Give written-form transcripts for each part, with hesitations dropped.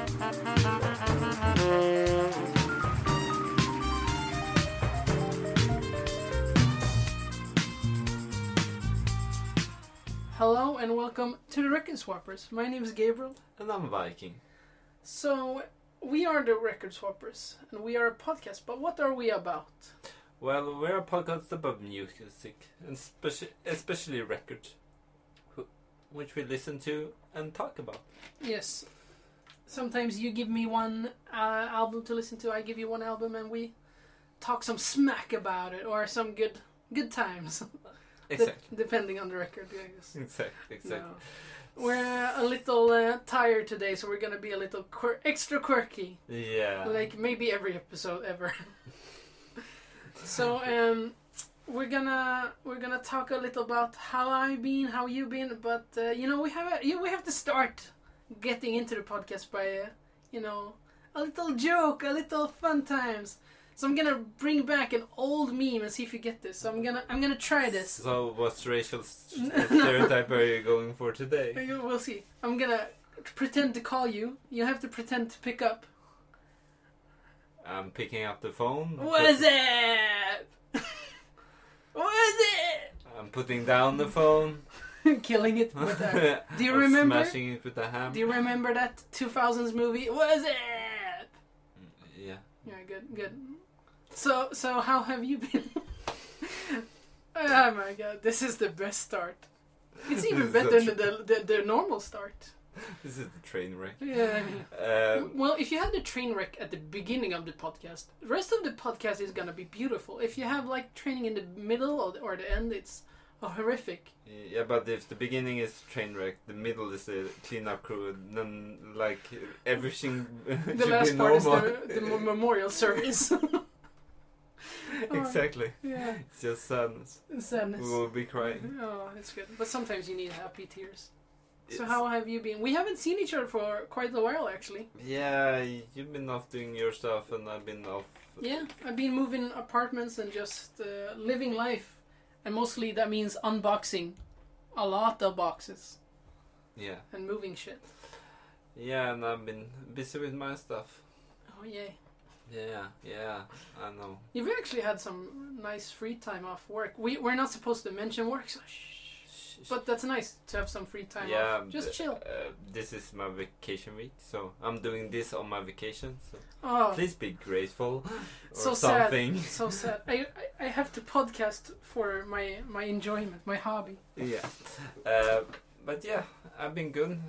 Hello and welcome to the Record Swappers. My name is Gabriel. And I'm Viking. So, we are the Record Swappers, and we are a podcast, but what are we about? Well, we're a podcast about music, and especially records, which we listen to and talk about. Yes. Sometimes you give me one album to listen to, I give you one album, and we talk some smack about it, or some good times. Exactly. Depending on the record, I guess. Exactly. No. We're a little tired today, so we're gonna be a little extra quirky. Yeah. Like maybe every episode ever. So we're gonna talk a little about how I've been, how you've been, but we have to start getting into the podcast by a little joke, a little fun times. So I'm gonna bring back an old meme and see if you get this. So I'm gonna try this. So what racial stereotype are you going for today? We'll see. I'm gonna pretend to call you. You have to pretend to pick up. I'm picking up the phone. What's up? What's it? I'm putting down the phone. Killing it with a... Do you remember? Smashing it with a hammer. Do you remember that 2000s movie? What's it? Yeah. Yeah, good. So how have you been? Oh my god, this is the best start. It's even better than the normal start. This is the train wreck. Yeah. Well, if you have the train wreck at the beginning of the podcast, the rest of the podcast is gonna be beautiful. If you have like training in the middle or the end, it's horrific. Yeah, but if the beginning is train wreck, the middle is the cleanup crew, then like everything the last part is the memorial service. Exactly. Yeah. It's just sadness. Sadness. We will be crying. Oh, it's good. But sometimes you need happy tears. So how have you been? We haven't seen each other for quite a while, actually. Yeah, you've been off doing your stuff, and I've been off. Yeah, I've been moving apartments and just living life. And mostly that means unboxing a lot of boxes. Yeah. And moving shit. Yeah, and I've been busy with my stuff. Oh, yay. Yeah, I know. You've actually had some nice free time off work. We're not supposed to mention work, so shh. But that's nice to have some free time off. Just chill. This is my vacation week, so I'm doing this on my vacation. So please be grateful or so something. Sad. So sad. I have to podcast for my enjoyment, my hobby. Yeah. But yeah, I've been good.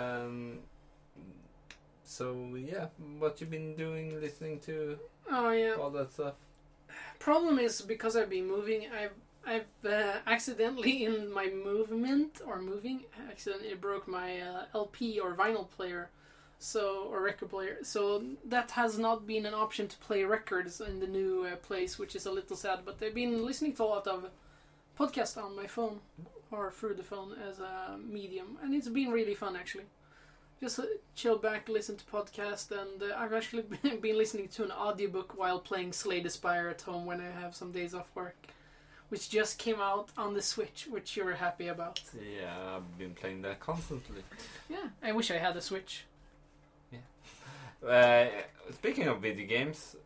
So yeah, what you been doing, listening to? Oh yeah, all that stuff. Problem is because I've been moving, I've accidentally in my moving accidentally broke my LP or vinyl player, or record player. So that has not been an option to play records in the new place, which is a little sad. But I've been listening to a lot of podcasts on my phone or through the phone as a medium, and it's been really fun actually. Just chill back, listen to podcasts, and I've actually been listening to an audiobook while playing Slay the Spire at home when I have some days off work, which just came out on the Switch, which you were happy about. Yeah, I've been playing that constantly. Yeah, I wish I had a Switch. Yeah. Speaking of video games,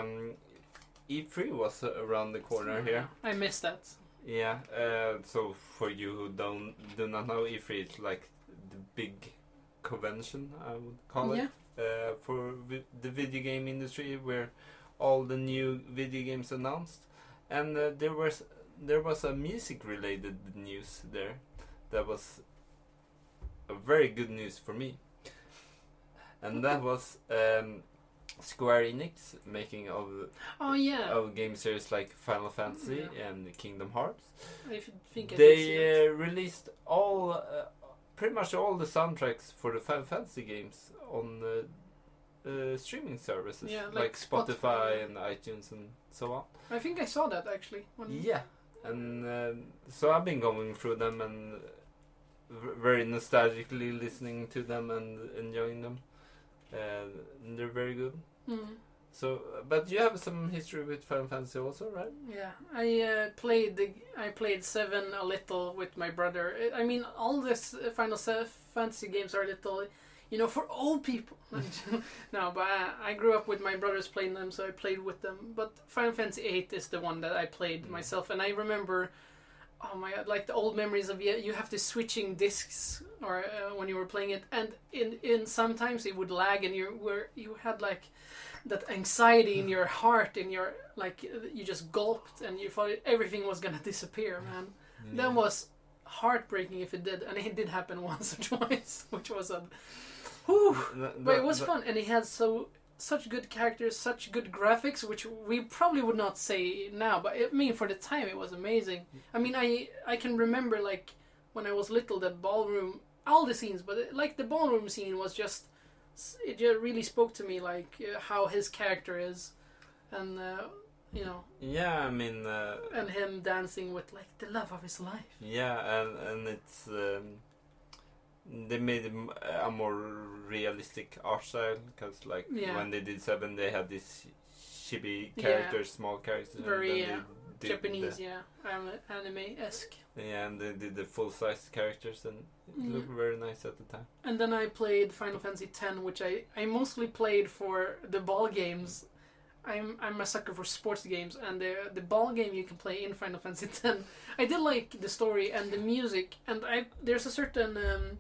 E3 was around the corner here. I missed that. Yeah, so for you who do not know, E3 is like the big convention, I would call it, for the video game industry, where all the new video games announced, and there was a music related news there that was a very good news for me, and that was Square Enix making of game series like Final Fantasy and Kingdom Hearts. They released pretty much all the soundtracks for the Final Fantasy games on streaming services, like Spotify and iTunes and so on. I think I saw that actually. Yeah, and so I've been going through them and very nostalgically listening to them and enjoying them. And they're very good. Mm. So, but you have some history with Final Fantasy also, right? Yeah, I played 7 a little with my brother. I mean, all this Final Fantasy games are a little for old people. No, but I grew up with my brothers playing them, so I played with them. But Final Fantasy VIII is the one that I played myself, and I remember, oh my god, like the old memories of you have to switching discs or when you were playing it, and in sometimes it would lag, and you had like that anxiety in your heart, in your like you just gulped, and you thought everything was gonna disappear, man. Yeah. That was heartbreaking if it did, and it did happen once or twice, which was a. But it was fun, and he had such good characters, such good graphics, which we probably would not say now, but I mean for the time it was amazing. I mean I can remember like when I was little that ballroom, all the scenes, but like the ballroom scene was just, it just really spoke to me, like how his character is, and Yeah, I mean. And him dancing with like the love of his life. Yeah, and it's. They made a more realistic art style, because like when they did 7 they had these chibi characters, small characters, very Japanese, anime-esque. Yeah, and they did the full-size characters, and it looked very nice at the time. And then I played Final Fantasy X, which I mostly played for the ball games. I'm a sucker for sports games, and the ball game you can play in Final Fantasy X. I did like the story and the music, and there's a certain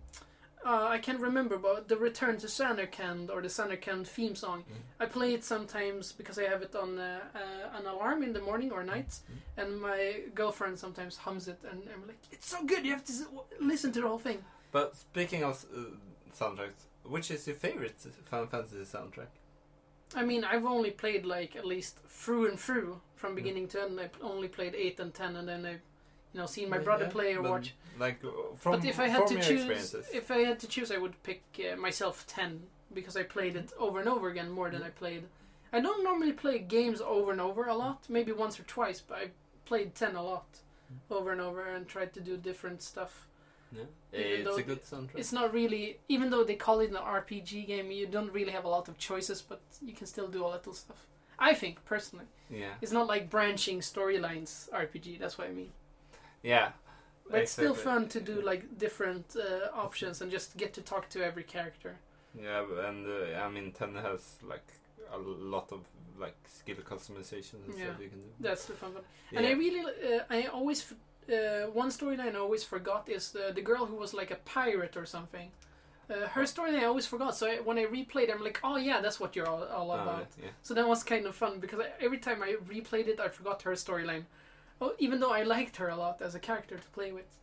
I can't remember, but the Return to Samarkand or the Samarkand theme song. I play it sometimes because I have it on an alarm in the morning or night, and my girlfriend sometimes hums it, and I'm like, it's so good, you have to listen to the whole thing. But speaking of soundtracks, which is your favorite Final Fantasy soundtrack? I mean, I've only played like at least through and through from beginning to end. I've only played 8 and 10, and then I've seen my brother play or watch. Like but if I had to choose, I would pick myself 10, because I played it over and over again more than I played. I don't normally play games over and over a lot, maybe once or twice, but I played 10 a lot over and over and tried to do different stuff. Yeah, it's a good soundtrack. It's not really, even though they call it an RPG game, you don't really have a lot of choices, but you can still do a little stuff. I think, personally. Yeah. It's not like branching storylines RPG, that's what I mean. Yeah. But it's still fun to do like different options and just get to talk to every character. Yeah, and I mean 10 has like a lot of like skill customization and stuff you can do. That's the fun one. Yeah. And I really, I always... one storyline I always forgot is the girl who was like a pirate or something. Her storyline I always forgot, so when I replayed it, I'm like, oh yeah, that's what you're all about. Yeah. So that was kind of fun, because every time I replayed it, I forgot her storyline. Oh, even though I liked her a lot as a character to play with.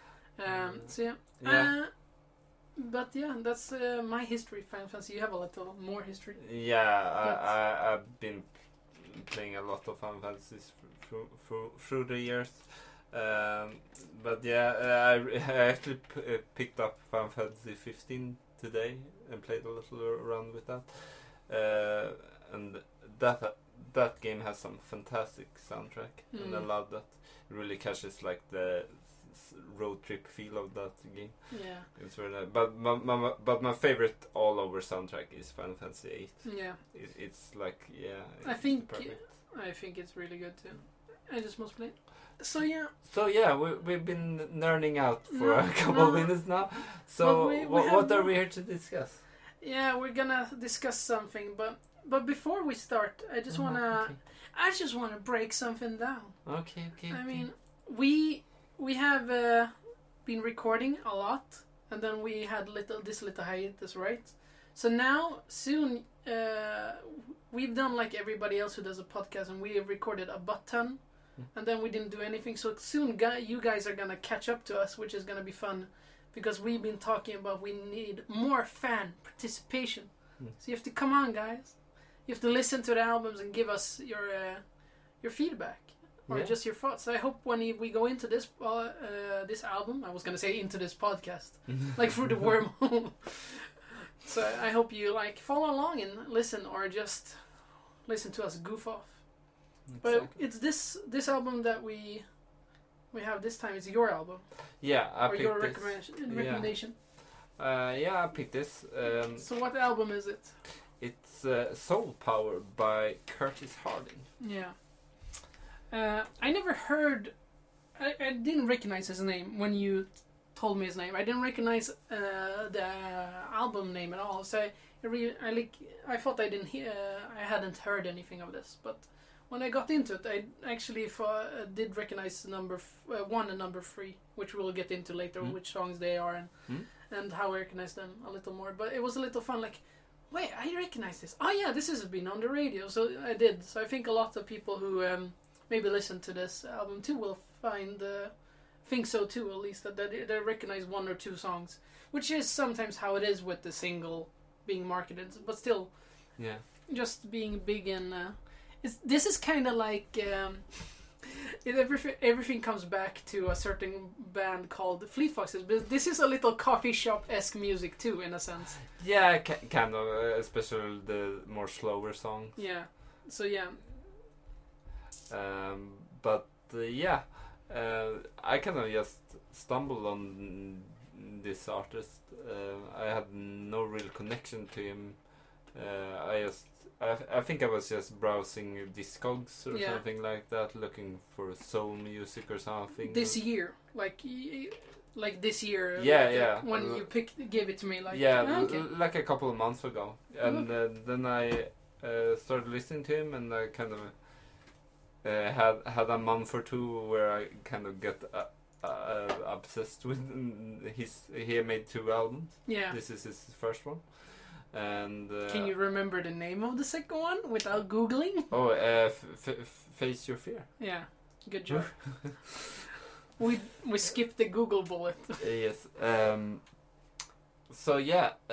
So yeah. But yeah, that's my history, Final Fantasy. You have a little more history. Yeah, I've been playing a lot of Final Fantasies through the years. But yeah, I actually picked up Final Fantasy 15 today and played a little around with that. And that game has some fantastic soundtrack, and I love that. It really catches like the road trip feel of that game. Yeah, it's very nice. But my favorite all over soundtrack is Final Fantasy 8. Yeah, it's like I think it's really good too. I just must play it. So yeah, we've been nerding out for a couple of minutes now. So what are we here to discuss? Yeah, we're gonna discuss something, but before we start, I just wanna break something down. Okay. I mean, we have been recording a lot, and then we had this little hiatus, right? So now soon we've done like everybody else who does a podcast, and we have recorded a butt ton. And then we didn't do anything. So soon you guys are going to catch up to us, which is going to be fun. Because we've been talking about we need more fan participation. So you have to come on, guys. You have to listen to the albums and give us your feedback. Or just your thoughts. So I hope when we go into this album, I was going to say into this podcast. Like through the wormhole. So I hope you like follow along and listen, or just listen to us goof off. Exactly. But it's this album that we have this time. It's your album. Yeah, I picked your recommendation. I picked this. So what album is it? It's Soul Power by Curtis Harding. Yeah. I never heard. I didn't recognize his name when you told me his name. I didn't recognize the album name at all. So I thought I hadn't heard anything of this. But when I got into it, I actually did recognize number 1 and number 3, which we'll get into later, which songs they are and how I recognize them a little more. But it was a little fun, like, wait, I recognize this. Oh yeah, this has been on the radio. So I did. So I think a lot of people who maybe listen to this album too will think so too, at least, that they recognize 1 or 2 songs, which is sometimes how it is with the single being marketed, but still, just being big in this is kind of like everything comes back to a certain band called Fleet Foxes, but this is a little coffee shop-esque music too, in a sense. Yeah, kind of, especially the more slower songs. Yeah, so yeah. But I kind of just stumbled on this artist. I had no real connection to him. I think I was just browsing Discogs or something like that, looking for soul music or something. This year, like this year. Yeah. When you gave it to me, like like a couple of months ago, and then I started listening to him, and I kind of had a month or 2 where I kind of get obsessed with he made 2 albums. Yeah. This is his first one. And can you remember the name of the second one without googling? Oh, Face Your Fear. Yeah, good job. we skipped the Google bullet. Yes. So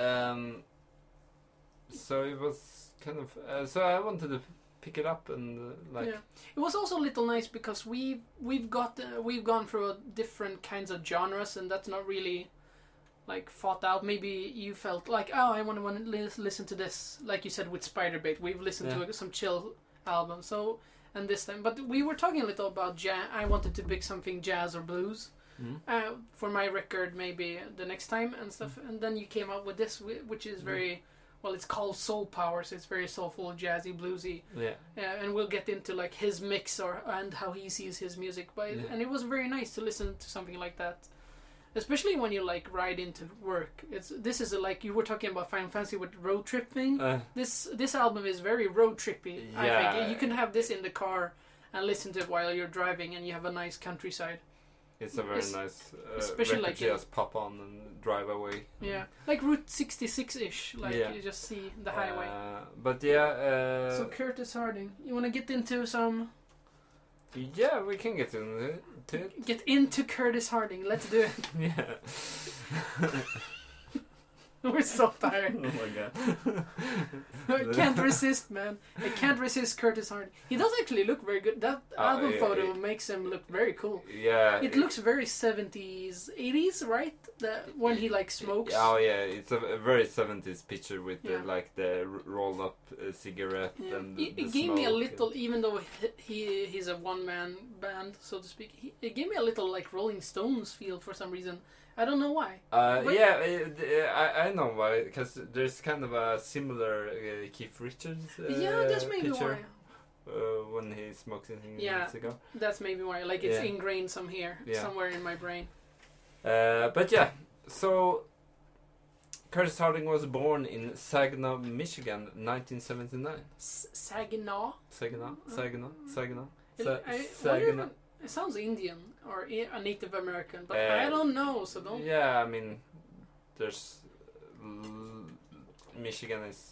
so it was kind of so I wanted to pick it up and it was also a little nice because we've gone through different kinds of genres, and that's not really like thought out. Maybe you felt like, oh, I want to listen to this, like you said with Spiderbait. We've listened to some chill albums, so, and this time, but we were talking a little about jazz. I wanted to pick something jazz or blues for my record, maybe the next time and stuff. And then you came up with this, which is very well. It's called Soul Power, so it's very soulful, jazzy, bluesy. And we'll get into like his mix and how he sees his music. And it was very nice to listen to something like that. Especially when you like ride into work. This is like you were talking about Final Fantasy with road trip thing. This album is very road trippy. I think you can have this in the car and listen to it while you're driving, and you have a nice countryside. It's a very nice especially record to just pop on and drive away. Yeah, like Route 66-ish. Like you just see the highway. But so Curtis Harding, you want to get into some? Yeah, we can get into it. Get into Curtis Harding. Let's do it. Yeah. We're so tired. Oh my god. I can't resist, man. I can't resist Curtis Harding. He does actually look very good. That album photo makes him look very cool. Yeah. It looks very 70s, 80s, right? When he like smokes. Oh yeah, it's a very 70s picture with the rolled up cigarette and it gave me a little, even though he's a one-man band, so to speak, it gave me a little like Rolling Stones feel for some reason. I don't know why. I know why, because there's kind of a similar Keith Richards that's maybe picture, why. When he smokes in ago. That's maybe why. Like it's ingrained somewhere in my brain. But yeah, so Curtis Harding was born in Saginaw, Michigan, 1979. Saginaw. It sounds Indian or a Native American, but I don't know, so don't... Yeah, I mean, there's... Michigan is...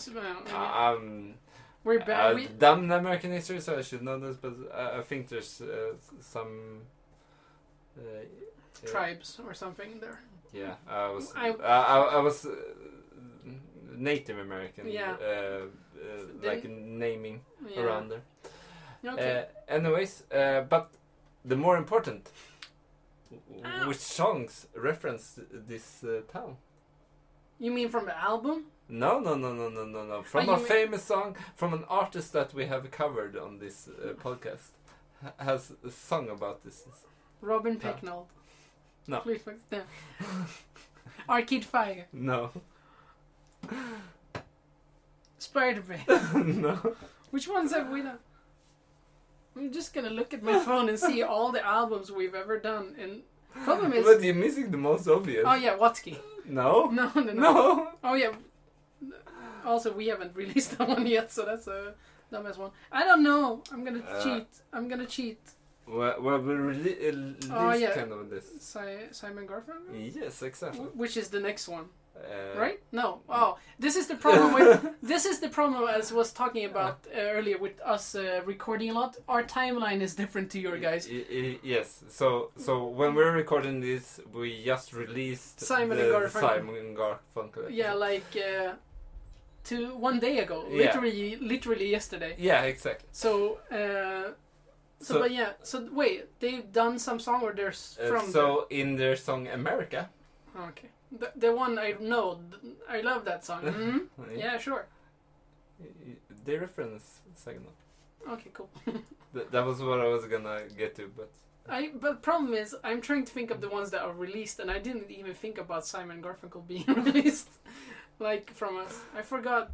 we're bad. Dumb in American history, so I should know this, but I think there's some... tribes or something there. Yeah, I was Native American, like naming around there. Okay. Anyways, but the more important, which songs reference this town? You mean from the album? No. From a famous song from an artist that we have covered on this podcast has a song about this. Robin Pecknold. No. Arcade Fire. No. Spider-Man. No. Which ones have we done? I'm just gonna look at my phone and see all the albums we've ever done, and Problem is... But you're missing the most obvious. Oh yeah, Watsky. No? No. Oh yeah. Also, we haven't released that one yet, so that's a dumbass one. I don't know. I'm gonna cheat. Well, we released kind of this. Simon Garfunkel? Yes, exactly. Which is the next one. Right? No. Oh, this is the problem with... This is the problem as was talking about earlier with us recording a lot. Our timeline is different to your guys. Yes. So when we're recording this, we just released Simon Garfunkel. Yeah, like 1 day ago. Literally yesterday. Yeah, exactly. So but yeah. So wait, they've done some song or there's from in their song America. Okay. The one I know, I love that song. Mm-hmm. Yeah, sure. They reference second one. Okay, cool. That was what I was gonna get to, but the problem is, I'm trying to think of the ones that are released, and I didn't even think about Simon Garfunkel being released, like from us. I forgot.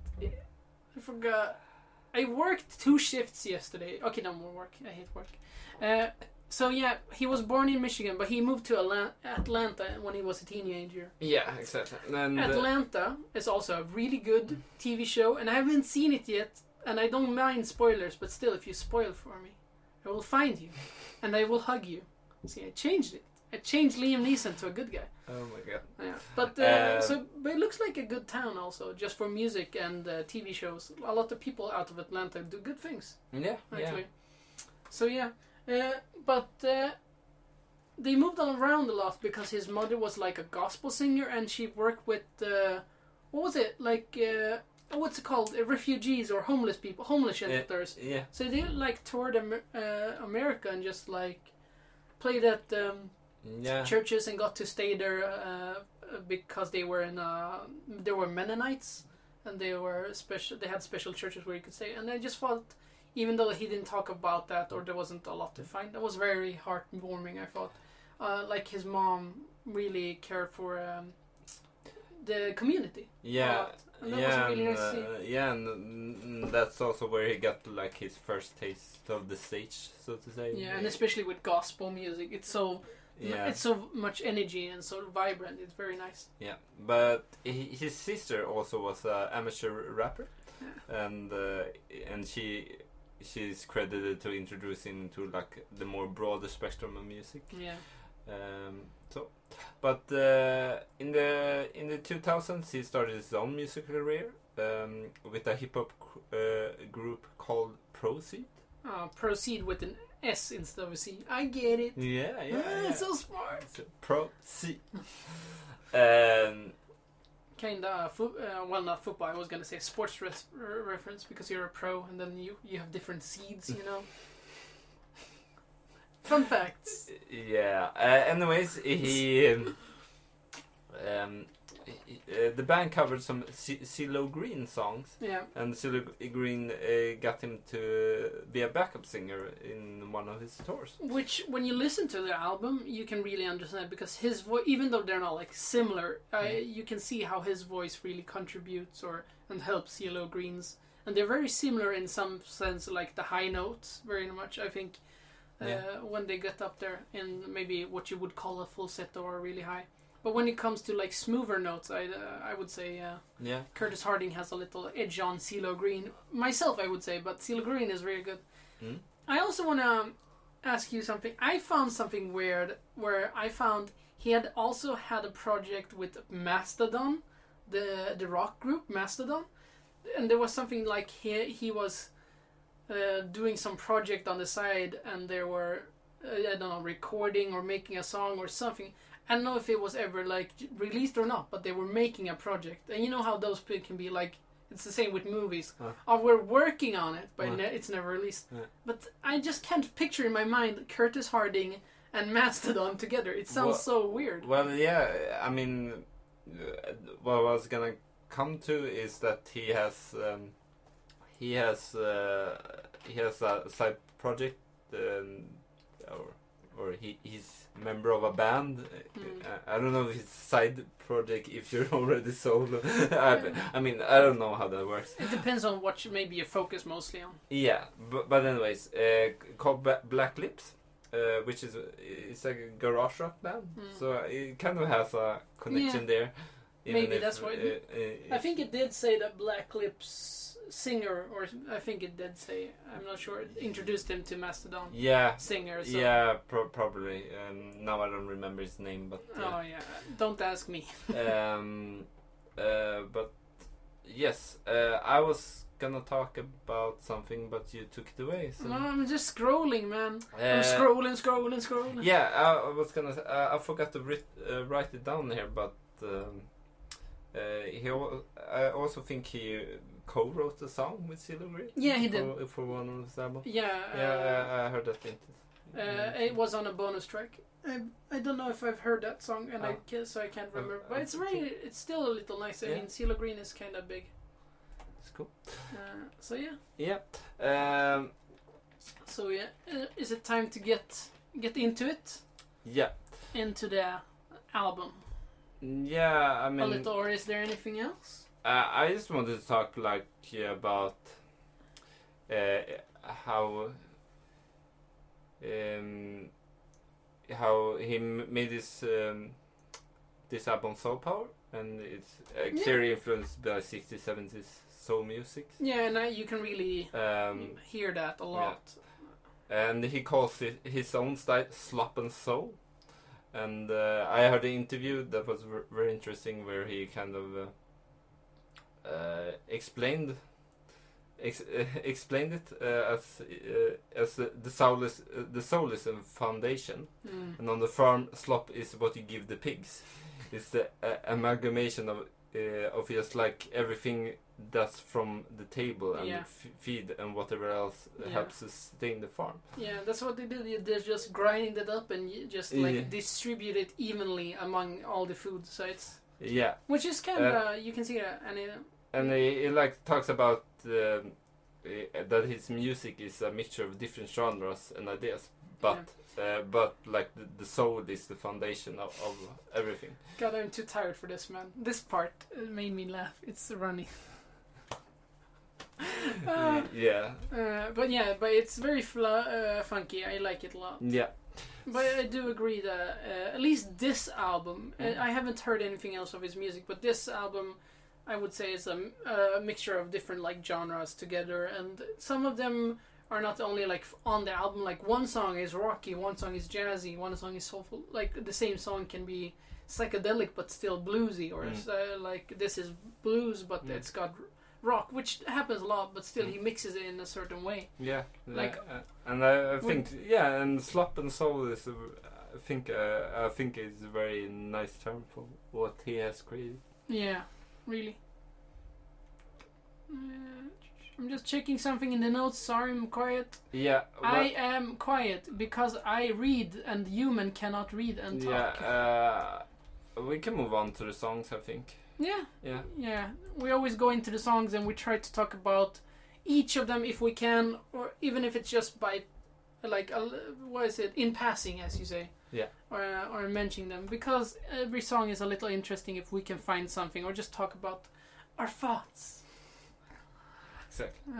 I worked 2 shifts yesterday. Okay, no more work. I hate work. So yeah, he was born in Michigan, but he moved to Atlanta when he was a teenager. Yeah, exactly. And Atlanta is also a really good TV show, and I haven't seen it yet, and I don't mind spoilers, but still, if you spoil for me, I will find you, and I will hug you. See, I changed it. I changed Liam Neeson to a good guy. Oh my god. Yeah, but but it looks like a good town also, just for music and TV shows. A lot of people out of Atlanta do good things. Yeah, actually. So yeah. But they moved around a lot because his mother was like a gospel singer, and she worked with what was it like? What's it called? Refugees or homeless people, homeless shelters. Yeah. So they like toured America and just like played at churches and got to stay there because they were Mennonites, and they were special. They had special churches where you could stay, and I just thought. Even though he didn't talk about that, or there wasn't a lot to find, that was very heartwarming, I thought. Like his mom really cared for the community. Yeah, and that was really nice to see. And that's also where he got like his first taste of the stage, so to say. Yeah, and especially with gospel music, it's so much energy and so vibrant. It's very nice. Yeah, but his sister also was an amateur rapper, and she's credited to introducing to like the more broader spectrum of music. Yeah. But in the 2000s he started his own musical career with a hip hop group called Proceed. Proceed with an S instead of a C. I get it. Yeah. It's so smart. So, Proceed. Kinda, well, not football. I was gonna say sports reference because you're a pro, and then you have different seeds, you know. Fun facts. Yeah. Anyways, the band covered some CeeLo Green songs. Yeah. And CeeLo Green got him to be a backup singer in one of his tours. Which, when you listen to the album, you can really understand, because his voice, even though they're not like similar, you can see how his voice really contributes and helps CeeLo Green's. And they're very similar in some sense, like the high notes, very much, I think, when they get up there in maybe what you would call a falsetto or really high. But when it comes to like smoother notes, I would say Curtis Harding has a little edge on CeeLo Green. Myself, I would say, but CeeLo Green is very good. Mm. I also want to ask you something. I found something weird where I found he had also had a project with Mastodon, the rock group Mastodon, and there was something like he was doing some project on the side, and they were I don't know, recording or making a song or something. I don't know if it was ever like released or not, but they were making a project, and you know how those can be like. It's the same with movies. We're working on it, but it's never released. But I just can't picture in my mind Curtis Harding and Mastodon together. It sounds so weird. Well, yeah. I mean, what I was gonna come to is that he has a side project, or he's member of a band. I don't know if it's side project if you're already solo. I mean, I don't know how that works. It depends on what maybe you focus mostly on. Yeah, but anyways, called Black Lips, which is it's like a garage rock band, so it kind of has a connection there. Maybe that's why. I think it did say that Black Lips singer, or I think it did say. I'm not sure. Introduced him to Mastodon. Yeah. Singer. So. Yeah, probably. Now I don't remember his name, but. Oh yeah, don't ask me. But yes, I was gonna talk about something, but you took it away. So. No, I'm just scrolling, man. I'm scrolling. Yeah, I was gonna. I forgot to write it down here, but I also think he co-wrote the song with CeeLo Green. Yeah, he did for one of his albums. Yeah, I heard that. It was on a bonus track. I don't know if I've heard that song, and I can't remember. But it's it's still a little nice. I mean, CeeLo Green is kind of big. It's cool. So yeah. Yeah. So yeah, is it time to get into it? Yeah. Into the album. Yeah, I mean. A little, or is there anything else? I just wanted to talk about how he made this album Soul Power, and it's clearly influenced by 60s, 70s soul music. Yeah, and you can really hear that a lot. Yeah. And he calls it his own style Slop and Soul. And I heard an interview that was very interesting, where he kind of explained it as the soulism foundation, and on the farm, slop is what you give the pigs. It's the amalgamation of just like everything that's from the table and feed and whatever else helps sustain the farm. Yeah, that's what they did. They're just grinding it up and just distribute it evenly among all the food. So it's which is kind of you can see that, and he like talks about that his music is a mixture of different genres and ideas, but like the soul is the foundation of everything. God, I'm too tired for this, man. This part made me laugh. It's runny. But it's very funky. I like it a lot. Yeah. But I do agree that at least this album, I haven't heard anything else of his music, but this album, I would say, is a mixture of different like genres together, and some of them are not only like on the album. Like one song is rocky, one song is jazzy, one song is soulful. Like the same song can be psychedelic but still bluesy, or like this is blues but it's got rock, which happens a lot, but still he mixes it in a certain way. Yeah, like and I think and slop and soul is I think is a very nice term for what he has created. Yeah, really. I'm just checking something in the notes. Sorry, I'm quiet. Yeah, I am quiet because I read and human cannot read and talk. Yeah, we can move on to the songs, I think. Yeah. We always go into the songs and we try to talk about each of them if we can, or even if it's just by, like, in passing, as you say. Yeah. Or mentioning them, because every song is a little interesting if we can find something, or just talk about our thoughts. Exactly.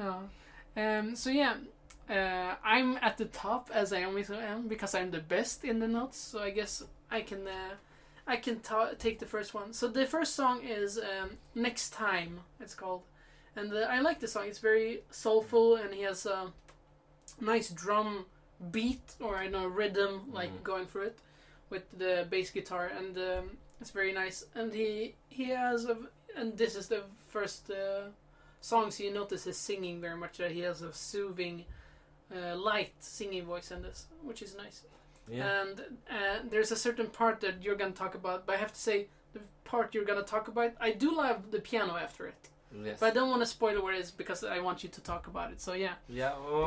I'm at the top, as I always am, because I'm the best in the notes. So I guess I can take the first one. So the first song is Next Time, it's called. And I like the song. It's very soulful, and he has a nice drum beat, or rhythm, like going through it with the bass guitar, and it's very nice. And he has and this is the first song, so you notice his singing very much. That he has a soothing, light singing voice in this, which is nice. Yeah. And there's a certain part that you're gonna talk about, but I have to say the part you're gonna talk about, I do love the piano after it. Yes. But I don't want to spoil what it is because I want you to talk about it. So yeah. Yeah.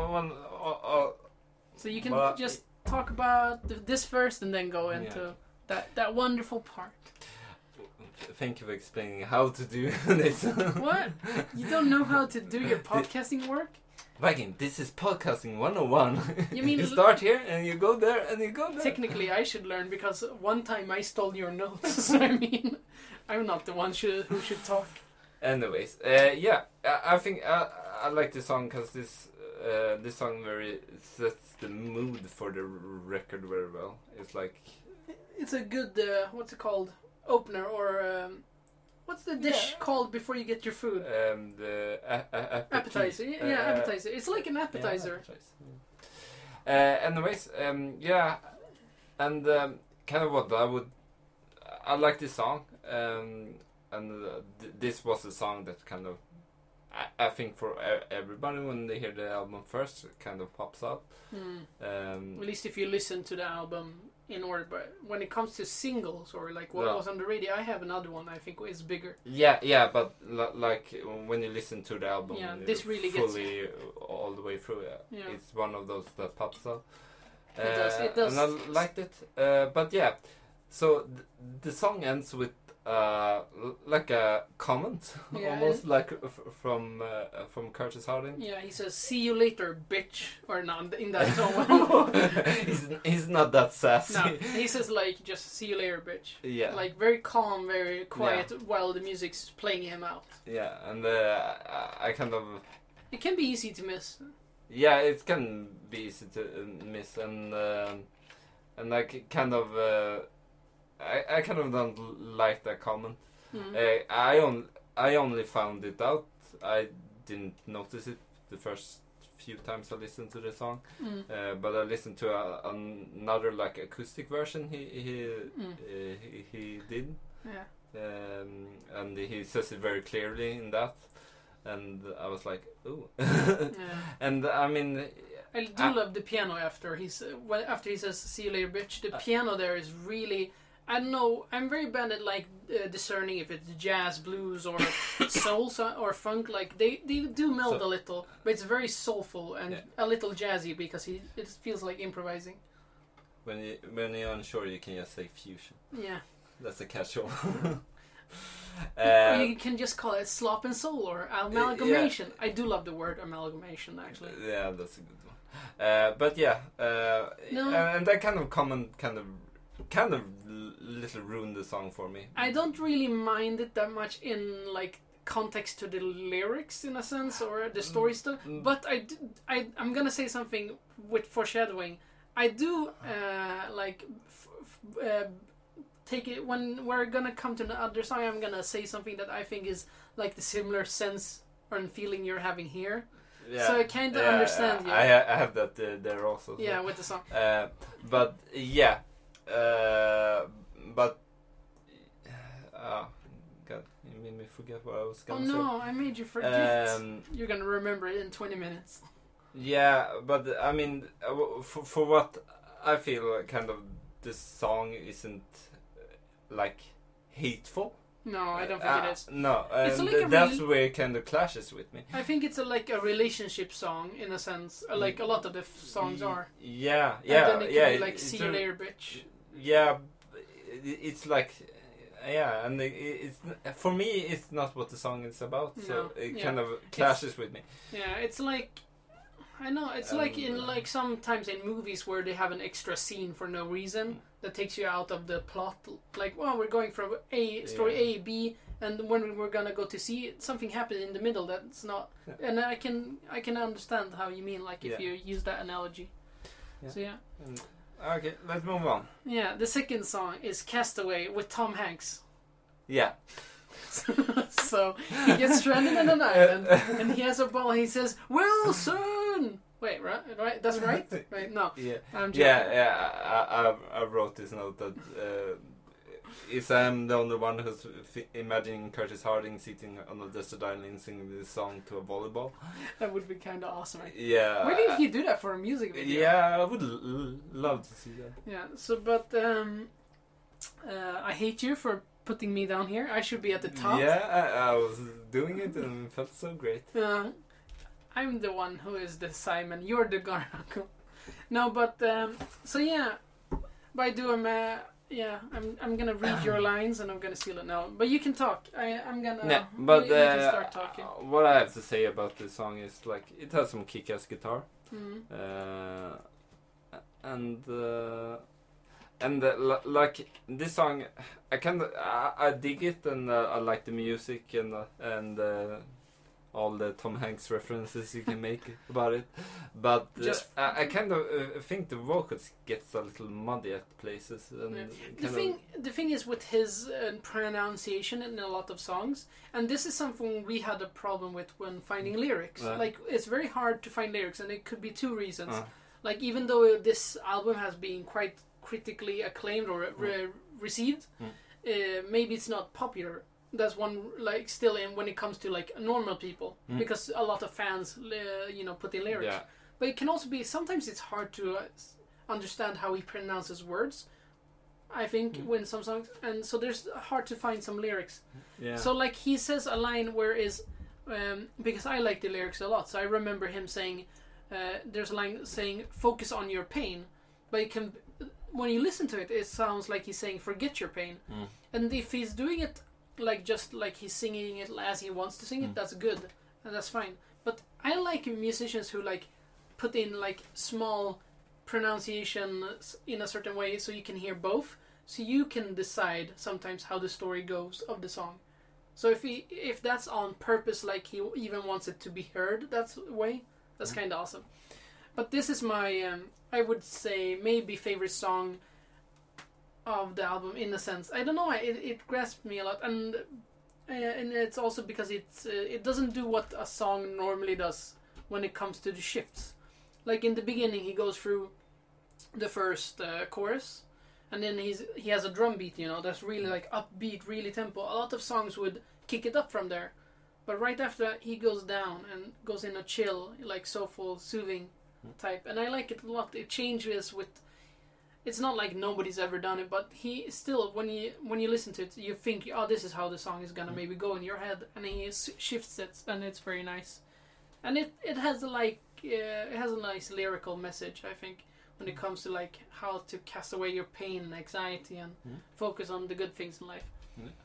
So you can just talk about this first and then go into that wonderful part. Thank you for explaining how to do this. What? You don't know how to do your podcasting work? Viking, this is podcasting 101. You mean you start here and you go there and you go there. Technically, I should learn because one time I stole your notes. So I mean, I'm not the one who should talk. Anyways, I think I like this song because this this song very sets the mood for the record very well. It's like it's a good what's it called, opener, or what's the dish called before you get your food? The appetizer. Yeah, appetizer. It's like an appetizer. Anyways, yeah, and kind of what I like this song, and this was a song that kind of, I think for everybody when they hear the album first, it kind of pops up. At least if you listen to the album in order, but when it comes to singles or like what was on the radio, I have another one I think is bigger. Yeah, but like when you listen to the album, this really fully gets all the way through. Yeah, it's one of those that pops up. It does. And I liked it. But yeah, so the song ends with like a comment, almost like from Curtis Harding. Yeah, he says, "See you later, bitch," or not in that tone. he's not that sassy. No, he says like just "see you later, bitch." Yeah, like very calm, very quiet while the music's playing him out. Yeah, and I kind of. It can be easy to miss. Yeah, it can be easy to miss, and I kind of. I kind of don't like that comment. I only found it out. I didn't notice it the first few times I listened to the song, but I listened to another like acoustic version he did. Yeah. And he says it very clearly in that, and I was like, ooh. And I mean. I do love the piano after he says "see you later, bitch." The piano there is really. I don't know. I'm very bad at like discerning if it's jazz, blues, or soul or funk. Like they do meld a little, but it's very soulful and a little jazzy because it feels like improvising. When you're unsure, you can just say fusion. Yeah, that's a catch-all. Or you can just call it slop and soul or amalgamation. I do love the word amalgamation actually. Yeah, that's a good one. But yeah, and that kind of comment kind of little ruined the song for me. I don't really mind it that much in like context to the lyrics in a sense or the story stuff, but I'm gonna say something with foreshadowing. I do take it when we're gonna come to the other song. I'm gonna say something that I think is like the similar sense or feeling you're having here. Yeah, so I kind of understand you. I have that there also. So. Yeah, with the song. But yeah. God, you made me forget what I was gonna say. Oh no, I made you forget. You're gonna remember it in 20 minutes. Yeah, but I mean, for what I feel, kind of, this song isn't like hateful. No, I don't think it is. No, and that's where it kind of clashes with me. I think it's like a relationship song in a sense, like a lot of the songs are. Yeah, and then it can be like "see you later, bitch." Yeah, it's like, and it's for me, it's not what the song is about. So it kind of clashes with me. Yeah, it's like. I know, it's like in like sometimes in movies where they have an extra scene for no reason that takes you out of the plot. Like, well, we're going from story A, B, and when we're gonna go to C, something happened in the middle that's not. Yeah. And I can understand how you mean, like if you use that analogy. Yeah. So okay, let's move on. Yeah, the second song is "Castaway" with Tom Hanks. Yeah. So he gets stranded on an island, and he has a ball. He says, "Wilson." Wait, right? That's right. Right? No. Yeah. I'm joking. I wrote this note that is I'm the only one who's imagining Curtis Harding sitting on a desert island singing this song to a volleyball. That would be kind of awesome. Yeah. Why didn't he do that for a music video? Yeah, I would love to see that. Yeah. So, but I hate you for putting me down here. I should be at the top. Yeah, I was doing it and it felt so great. I'm the one who is the Simon. You're the Garnacle. No, but so yeah, by doing I'm gonna read your lines and I'm gonna seal it now. But you can talk. I'm gonna. Yeah, but you can start talking. What I have to say about this song is like it has some kick-ass guitar, and like this song, I dig it and I like the music and all all the Tom Hanks references you can make about it. But I kind of think the vocals gets a little muddy at places. And the thing is with his pronunciation in a lot of songs, and this is something we had a problem with when finding lyrics. Like, it's very hard to find lyrics, and it could be two reasons. Like, even though this album has been quite critically acclaimed or received, maybe it's not popular. That's one, like, still in when it comes to like normal people, because a lot of fans put in lyrics. But it can also be, sometimes it's hard to understand how he pronounces words, I think, when some songs, and so there's hard to find some lyrics. So like he says a line where is because I like the lyrics a lot, so I remember him saying there's a line saying focus on your pain, but it can, when you listen to it, it sounds like he's saying forget your pain. And if he's doing it like just like he's singing it as he wants to sing it, that's good and that's fine. But I like musicians who like put in like small pronunciations in a certain way so you can hear both, so you can decide sometimes how the story goes of the song. So if that's on purpose, like he even wants it to be heard that way, that's kind of awesome. But this is my I would say maybe favorite song of the album, in a sense. I don't know why it grasped me a lot, and it's also because it doesn't do what a song normally does when it comes to the shifts. Like in the beginning, he goes through the first chorus, and then he has a drum beat, that's really like upbeat, really tempo. A lot of songs would kick it up from there, but right after that, he goes down and goes in a chill, like soulful, soothing type, and I like it a lot. It changes with. It's not like nobody's ever done it, but he still, when you listen to it, you think, oh, this is how the song is gonna maybe go in your head, and he shifts it, and it's very nice. And it has it has a nice lyrical message, I think, when it comes to like how to cast away your pain and anxiety and focus on the good things in life.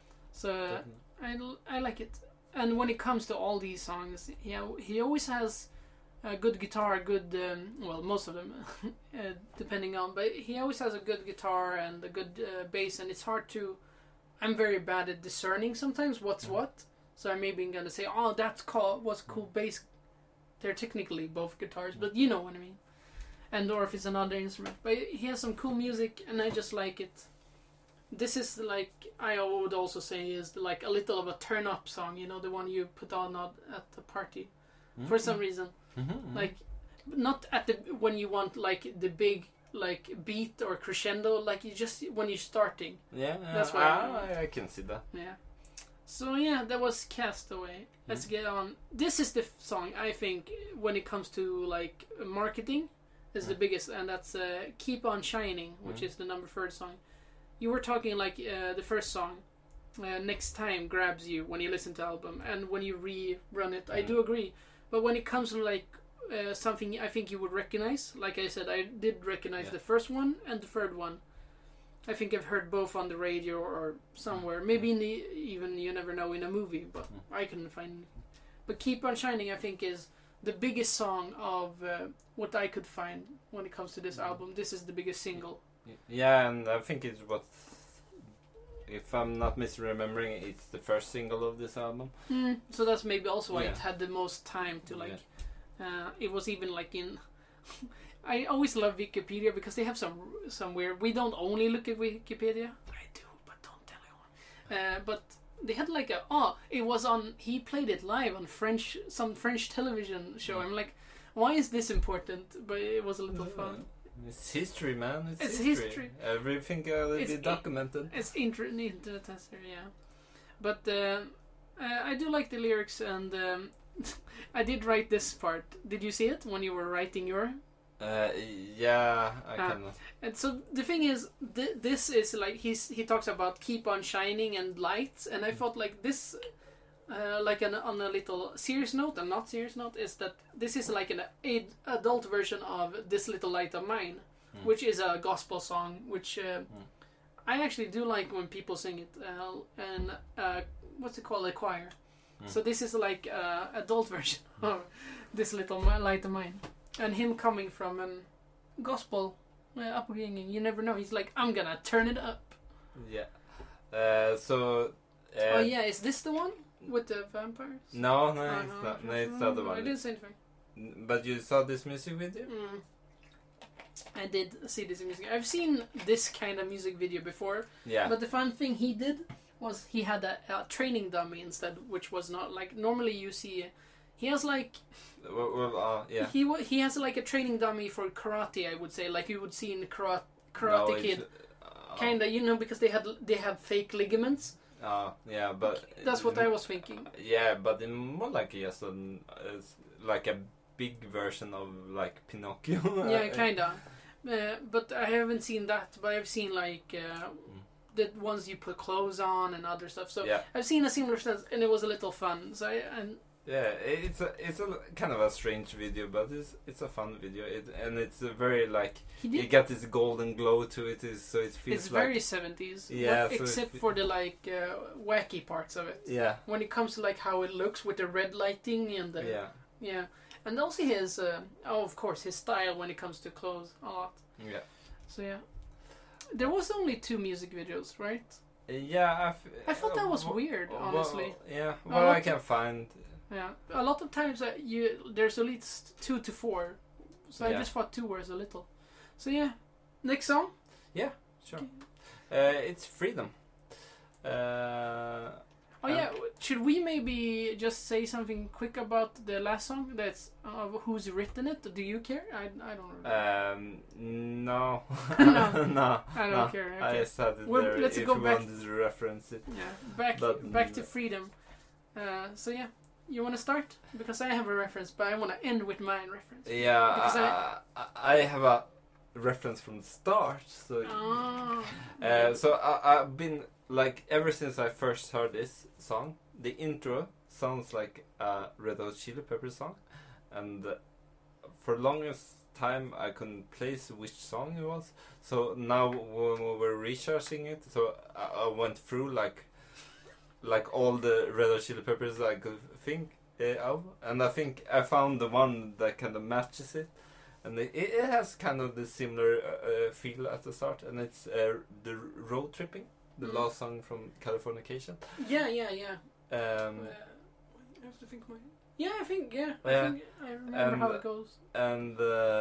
So I like it. And when it comes to all these songs, he always has a good guitar, good well, most of them depending on, but he always has a good guitar and a good bass, and it's hard to, I'm very bad at discerning sometimes what's what, so I'm maybe gonna say, oh, that's what's cool bass. They're technically both guitars, but you know what I mean, and or if it's another instrument. But he has some cool music, and I just like it. This is like, I would also say is like a little of a turn up song, the one you put on at the party for some reason. Like, not at the when you want like the big like beat or crescendo, like you just when you're starting. That's why I can see that. So that was Castaway. Let's get on. This is the song I think when it comes to like marketing is the biggest, and that's Keep On Shining, which is the number 3rd song. You were talking like the first song, Next Time, grabs you when you listen to the album, and when you rerun it, I do agree. But when it comes to like something I think you would recognize, like I said, I did recognize the first one and the 3rd one. I think I've heard both on the radio or somewhere, maybe even you never know, in a movie, but I couldn't find. But Keep On Shining, I think, is the biggest song of what I could find when it comes to this album. This is the biggest single. Yeah, and I think it's what, if I'm not misremembering, it's the first single of this album. So that's maybe also why it had the most time to like. It was even like in. I always love Wikipedia because they have some weird. We don't only look at Wikipedia. I do, but don't tell anyone. But they had like it was on. He played it live on some French television show. I'm like, why is this important? But it was a little fun. It's history, man. It's history. Everything will be documented. It's internet, yeah. But I do like the lyrics, and I did write this part. Did you see it when you were writing your? Yeah, I can. And so the thing is, this is like he talks about keep on shining and lights, and I thought like this. Like on a little serious note and not serious note, is that this is like an adult version of This Little Light of Mine, which is a gospel song, which I actually do like when people sing it, and what's it called, a choir. So this is like adult version of This Little Light of Mine, and him coming from gospel upbringing, you never know. He's like, I'm gonna turn it up. Yeah. So. Oh yeah, is this the one? With the vampires? No, it's not. No, it's the other one. I didn't say anything. But you saw this music video? I did see this music. I've seen this kind of music video before. Yeah. But the fun thing he did was he had a training dummy instead, which was not like normally you see. He has like. Yeah. He has like a training dummy for karate. I would say like you would see in Karate Kid. Kinda, because they have fake ligaments. Yeah, but that's what I was thinking. Yeah, but more like just like a big version of like Pinocchio. Yeah, kinda. But I haven't seen that. But I've seen like the ones you put clothes on and other stuff. So yeah. I've seen a similar stuff, and it was a little fun. So yeah, it's a kind of a strange video, but it's a fun video. It's a very like you get this golden glow to it. So it feels it's very 70s. Yeah, so except for the like wacky parts of it. Yeah. When it comes to like how it looks with the red lighting and the yeah, and also his of course his style when it comes to clothes a lot. Yeah. So yeah, there was only 2 music videos, right? Yeah, I thought that was weird, honestly. Yeah, well, I can find. Yeah, a lot of times there's at least 2 to 4, so I just thought 2 was a little. So yeah, next song. Yeah, sure. It's Freedom. Should we maybe just say something quick about the last song? That's who's written it? Do you care? I don't remember. No. No. I don't care. Okay. I said it well, there let's if go you back. wanted to reference it. Yeah, back to Freedom. So yeah. You want to start? Because I have a reference, but I want to end with my reference. Yeah, because I have a reference from the start. So, so I've been like ever since I first heard this song. The intro sounds like a Red Hot Chili Peppers song, and for the longest time I couldn't place which song it was. So now when we were researching it, so I went through like all the Red Hot Chili Peppers I could think of, and I think I found the one that kind of matches it, and it has kind of the similar feel at the start, and it's the Road Tripping, the last song from Californication. Yeah. I have to think. I think I remember how it goes. And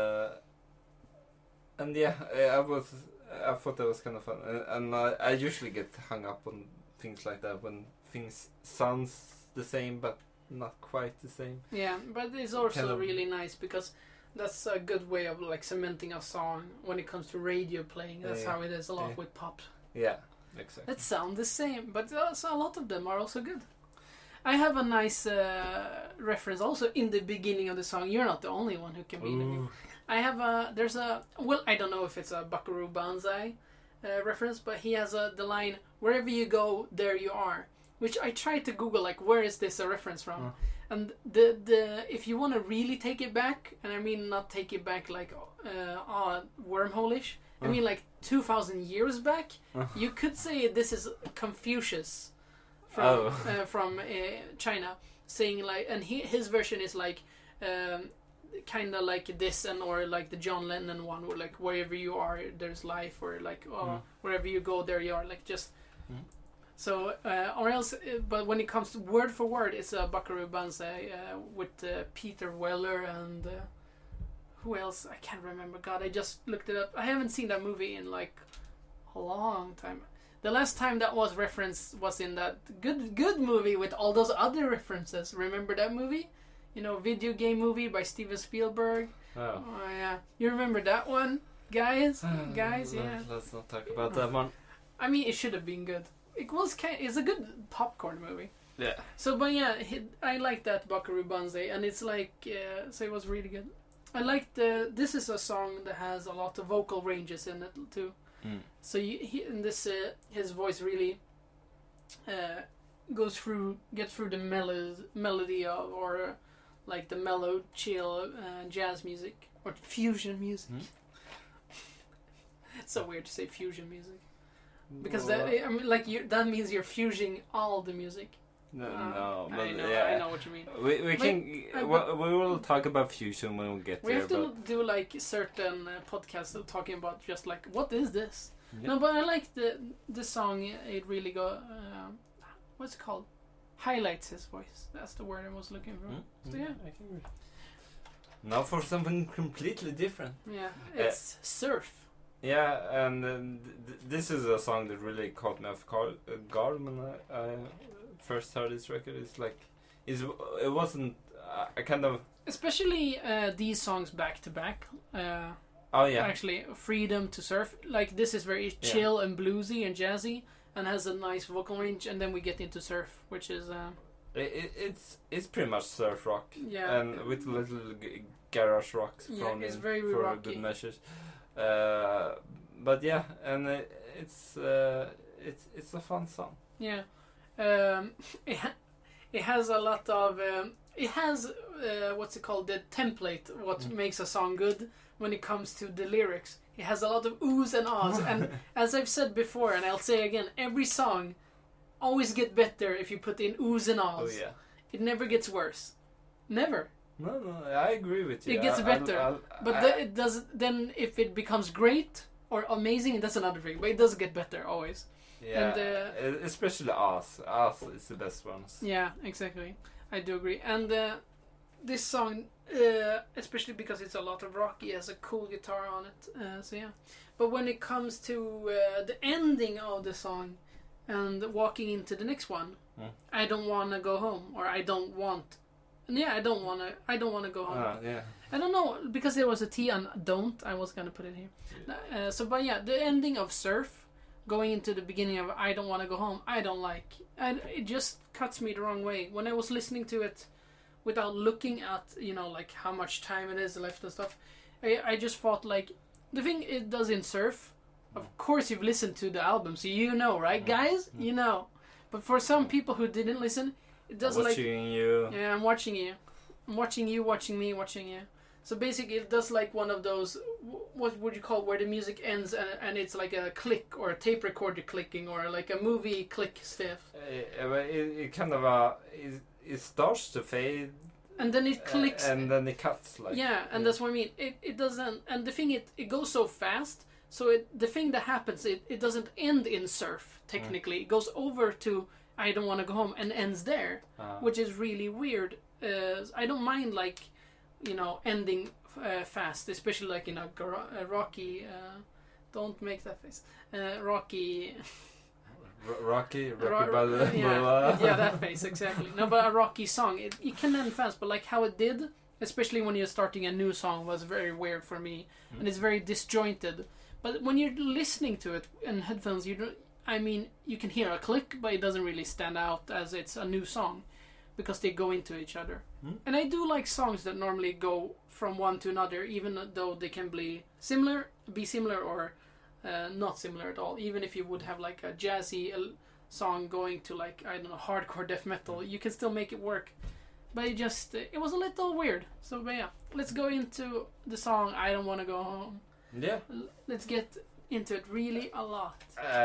yeah, I thought that was kind of fun, and I usually get hung up on things like that when things sounds the same but not quite the same. Yeah, but it's also really nice because that's a good way of like cementing a song when it comes to radio playing. That's how it is a lot with pop. Yeah, exactly. That sound the same, but also a lot of them are also good. I have a nice reference also in the beginning of the song. You're not the only one who can be in it. I don't know if it's a Buckaroo Banzai reference, but he has the line, "Wherever you go, there you are," which I tried to Google, like, where is this a reference from? And the if you want to really take it back, and I mean not take it back like wormhole-ish, I mean like 2,000 years back, you could say this is Confucius from China, saying like, and his version is like kind of like this, and or like the John Lennon one, where like wherever you are there's life, or like wherever you go there you are, like just so or else, but when it comes to word for word, it's a Buckaroo Banzai with Peter Weller and who else, I can't remember. God, I just looked it up. I haven't seen that movie in like a long time. The last time that was referenced was in that good movie with all those other references. Remember that movie? You know, video game movie by Steven Spielberg. Oh yeah, you remember that one, guys? Yeah. Let's not talk about that one. I mean, it should have been good. It's a good popcorn movie. Yeah. So, but yeah, I like that Buckaroo Banzai, and it's like, so it was really good. I like this is a song that has a lot of vocal ranges in it too. So in this, his voice really gets through the melody of, or like the mellow, chill jazz music or fusion music. It's so weird to say fusion music because that means you're fusing all the music. No, but I know what you mean. We will talk about fusion when we get there. We have to do like certain podcasts talking about just like, what is this? Yep. No, but I like the song. It really what's it called? highlights his voice. That's the word I was looking for. So yeah, I can agree. Now for something completely different. Yeah, it's surf. Yeah, and this is a song that really caught me off guard when I first heard this record. It's like, it wasn't I kind of... Especially these songs back to back. Oh yeah. Actually, Freedom to Surf. Like, this is very chill and bluesy and jazzy, and has a nice vocal range, and then we get into Surf, which is... It's pretty much surf rock. Yeah. And with little garage rocks thrown it's in very for rocky. good measures. But yeah, and it's a fun song. Yeah. It has a lot of... it has, what's it called, the template, what makes a song good when it comes to the lyrics. It has a lot of oohs and ahs. And as I've said before, and I'll say again, every song always get better if you put in oohs and ahs. Oh yeah. It never gets worse. Never. No, I agree with you. It gets better. It does. Then if it becomes great or amazing, that's another thing. But it does get better always. Yeah, and, especially Us. Us is the best ones. Yeah, exactly. I do agree. And this song, especially because it's a lot of rock, it has a cool guitar on it. So yeah. But when it comes to the ending of the song and walking into the next one, I don't want to go home, or I don't want. Yeah, I don't want to go home. Yeah. I don't know, because there was a T on don't. I was gonna put it here. But yeah, the ending of Surf, going into the beginning of I don't want to go home, I don't like. And it just cuts me the wrong way. When I was listening to it without looking at, like how much time it is left and stuff, I just thought, like, the thing it does in Surf, of course you've listened to the album, so you know, right, guys? You know. But for some people who didn't listen, it does watching you. Yeah, I'm watching you. I'm watching you, watching me, watching you. So basically it does like one of those, what would you call, where the music ends and it's like a click, or a tape recorder clicking, or like a movie click stuff. It kind of it starts to fade, and then it clicks, and then it cuts. Like, yeah, and that's what I mean. It doesn't, and the thing it goes so fast. So the thing that happens, it doesn't end in Surf technically. It goes over to I don't want to go home and ends there, which is really weird. I don't mind, like, ending fast, especially like in a rocky. Don't make that face. Rocky. Rocky Balboa. Yeah, that face exactly. No, but a rocky song, it can end fast, but like how it did, especially when you're starting a new song, was very weird for me, and it's very disjointed. But when you're listening to it in headphones, you can hear a click, but it doesn't really stand out as it's a new song, because they go into each other. And I do like songs that normally go from one to another, even though they can be similar or not similar at all. Even if you would have like a jazzy song going to, like, I don't know, hardcore death metal, you can still make it work. But it was a little weird. So, but yeah, let's go into the song I Don't Want to Go Home. Yeah. Let's get into it really a lot.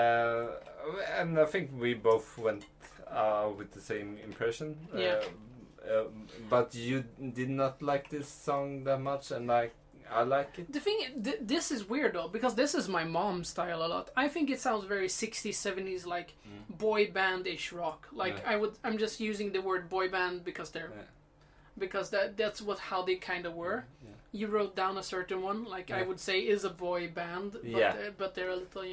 And I think we both went with the same impression. Yeah. But you did not like this song that much, and I like it. The thing, this is weird though, because this is my mom's style a lot. I think it sounds very 60s, 70s, like boy band-ish rock. Like I'm just using the word boy band because because that's how they kind of were. Yeah. You wrote down a certain one, like I would say is a boy band, but they're a little,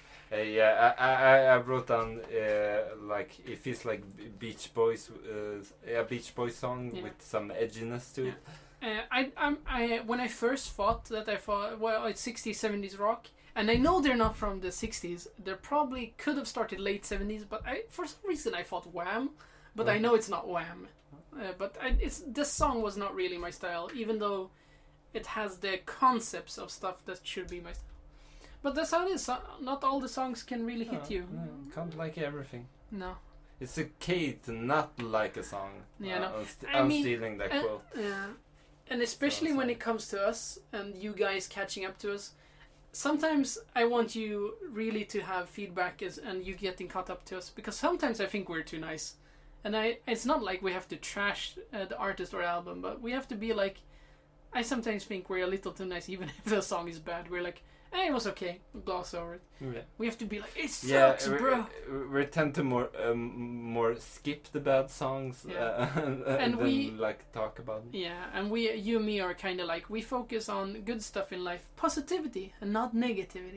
I wrote down like if it's like Beach Boys, a Beach Boys song with some edginess to it. I when I first thought that, I thought, well, it's 60s, 70s rock, and I know they're not from the 60s. They probably could have started late 70s, but for some reason I thought Wham, but I know it's not Wham. This song was not really my style, even though it has the concepts of stuff that should be my style. But that's how it is. Not all the songs can really hit you. No, can't like everything. No. It's okay to not like a song. Yeah, no. I'm stealing that quote. Yeah. And especially when it comes to us and you guys catching up to us, sometimes I want you really to have feedback and you getting caught up to us, because sometimes I think we're too nice. And it's not like we have to trash the artist or album, but we have to be like, I sometimes think we're a little too nice, even if the song is bad. We're like, It was okay. Gloss over it. Yeah. We have to be like, it sucks, bro. We tend to more skip the bad songs and then we like talk about them. Yeah, and you and me are kind of like, we focus on good stuff in life, positivity, and not negativity.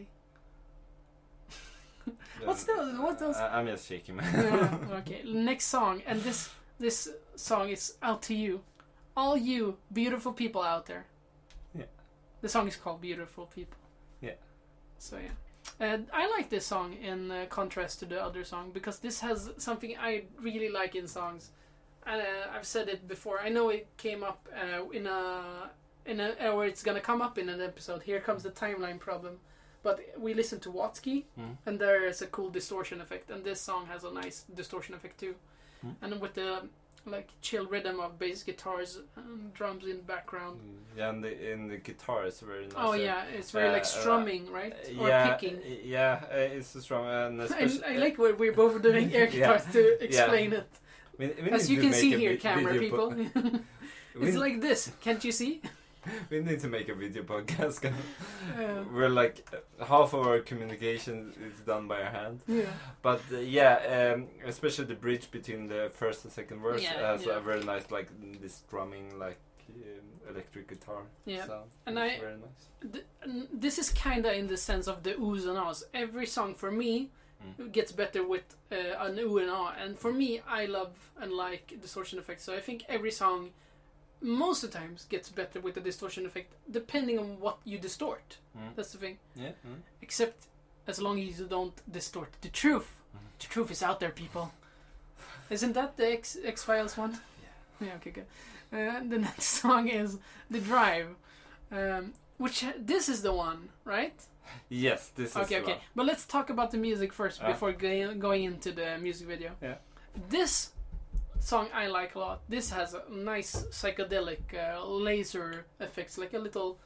What's those? I'm just shaking, man. Yeah, okay, next song, and this song is out to you, all you beautiful people out there. Yeah. The song is called "Beautiful People." Yeah. So yeah, I like this song in contrast to the other song because this has something I really like in songs. I've said it before. I know it came up in a or it's gonna come up in an episode. Here comes the timeline problem. But we listened to Watsky, and there is a cool distortion effect, and this song has a nice distortion effect too. And with the like chill rhythm of bass guitars and drums in the background. Yeah, and the guitar is very nice. Oh yeah, it's very like strumming, right? Or picking. Yeah, it's a strong. And I like what we're both doing air guitars to explain it. As you can see here, camera people. It's like this. Can't you see? We need to make a video podcast. We're like half of our communication is done by our hand. Yeah. But especially the bridge between the first and second verse has a very nice like this strumming like electric guitar sound. And it's very nice. This is kinda in the sense of the oohs and ahs. Every song for me gets better with an ooh and ah. And for me, I love and like distortion effects. So I think every song most of the times gets better with the distortion effect depending on what you distort. That's the thing. Yeah. Except as long as you don't distort the truth. The truth is out there, people. Isn't that the X-Files one? Yeah, okay, good. The next song is The Drive, which this is the one, right? Yes, this is the one. Okay. But let's talk about the music first before going into the music video. Yeah. This song I like a lot. This has a nice psychedelic laser effects, like a little.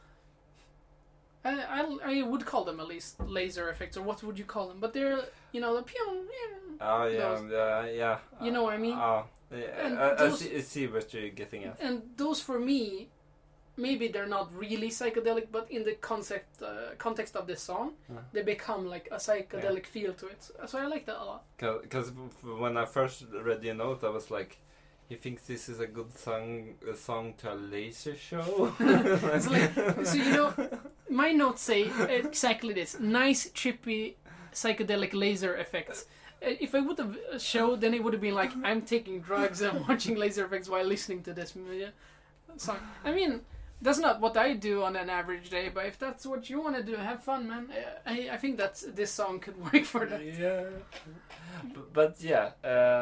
I would call them at least laser effects, or what would you call them? But they're the pew. Oh yeah. You know what I mean? I see what you're getting at. And those for me, maybe they're not really psychedelic, but in the context of this song, they become like a psychedelic feel to it. So I like that a lot. Because when I first read your note, I was like, "You think this is a good song to a laser show?" So my notes say exactly this: nice, trippy, psychedelic laser effects. If I would have showed, then it would have been like I'm taking drugs and watching laser effects while listening to this song. I mean, that's not what I do on an average day, but if that's what you want to do, have fun, man. I think this song could work for that. Yeah. But yeah.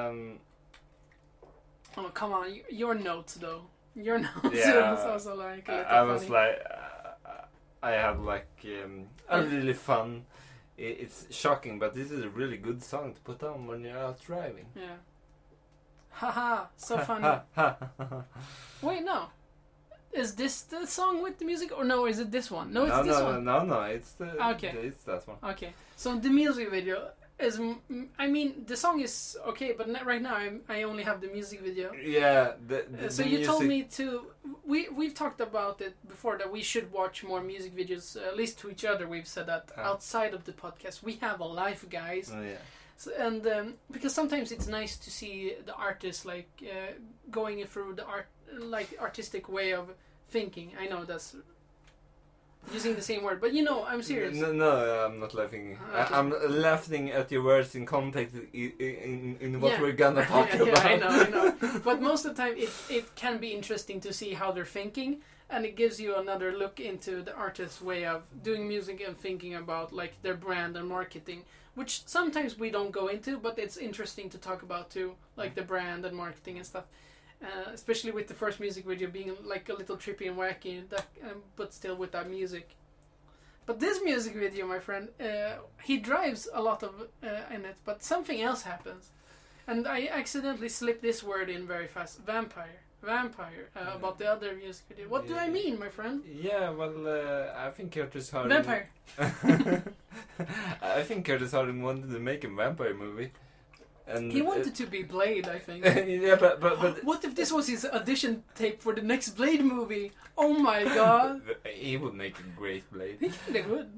Oh, come on. Your notes, though. Your notes was also like... I was like... I had like a really fun... It's shocking, but this is a really good song to put on when you're out driving. Yeah. Haha, so funny. Wait, no. Is this the song with the music, or no? Is it this one? No, it's this one. No. It's it's that one. Okay, so the music video is. I mean, the song is okay, but right now I only have the music video. Yeah. So you told me to. We've talked about it before that we should watch more music videos, at least to each other. We've said that outside of the podcast. We have a life, guys. Oh, yeah. So, and because sometimes it's nice to see the artist like going through the artistic way of thinking. I know that's using the same word, but I'm serious. No, I'm not laughing. Okay. I'm laughing at your words in context in what we're gonna talk about. I know. But most of the time, it can be interesting to see how they're thinking, and it gives you another look into the artist's way of doing music and thinking about like their brand and marketing, which sometimes we don't go into, but it's interesting to talk about too, like the brand and marketing and stuff. Especially with the first music video being like a little trippy and wacky, but still with that music. But this music video, my friend, he drives a lot of in it, but something else happens, and I accidentally slipped this word in very fast. Vampire. About the other music video. What do I mean, my friend? Yeah, well, I think Curtis Harding. Vampire. I think Curtis Harding wanted to make a vampire movie. And he wanted to be Blade, I think. Yeah, but what if this was his audition tape for the next Blade movie? Oh my god! He would make a great Blade. He kinda would.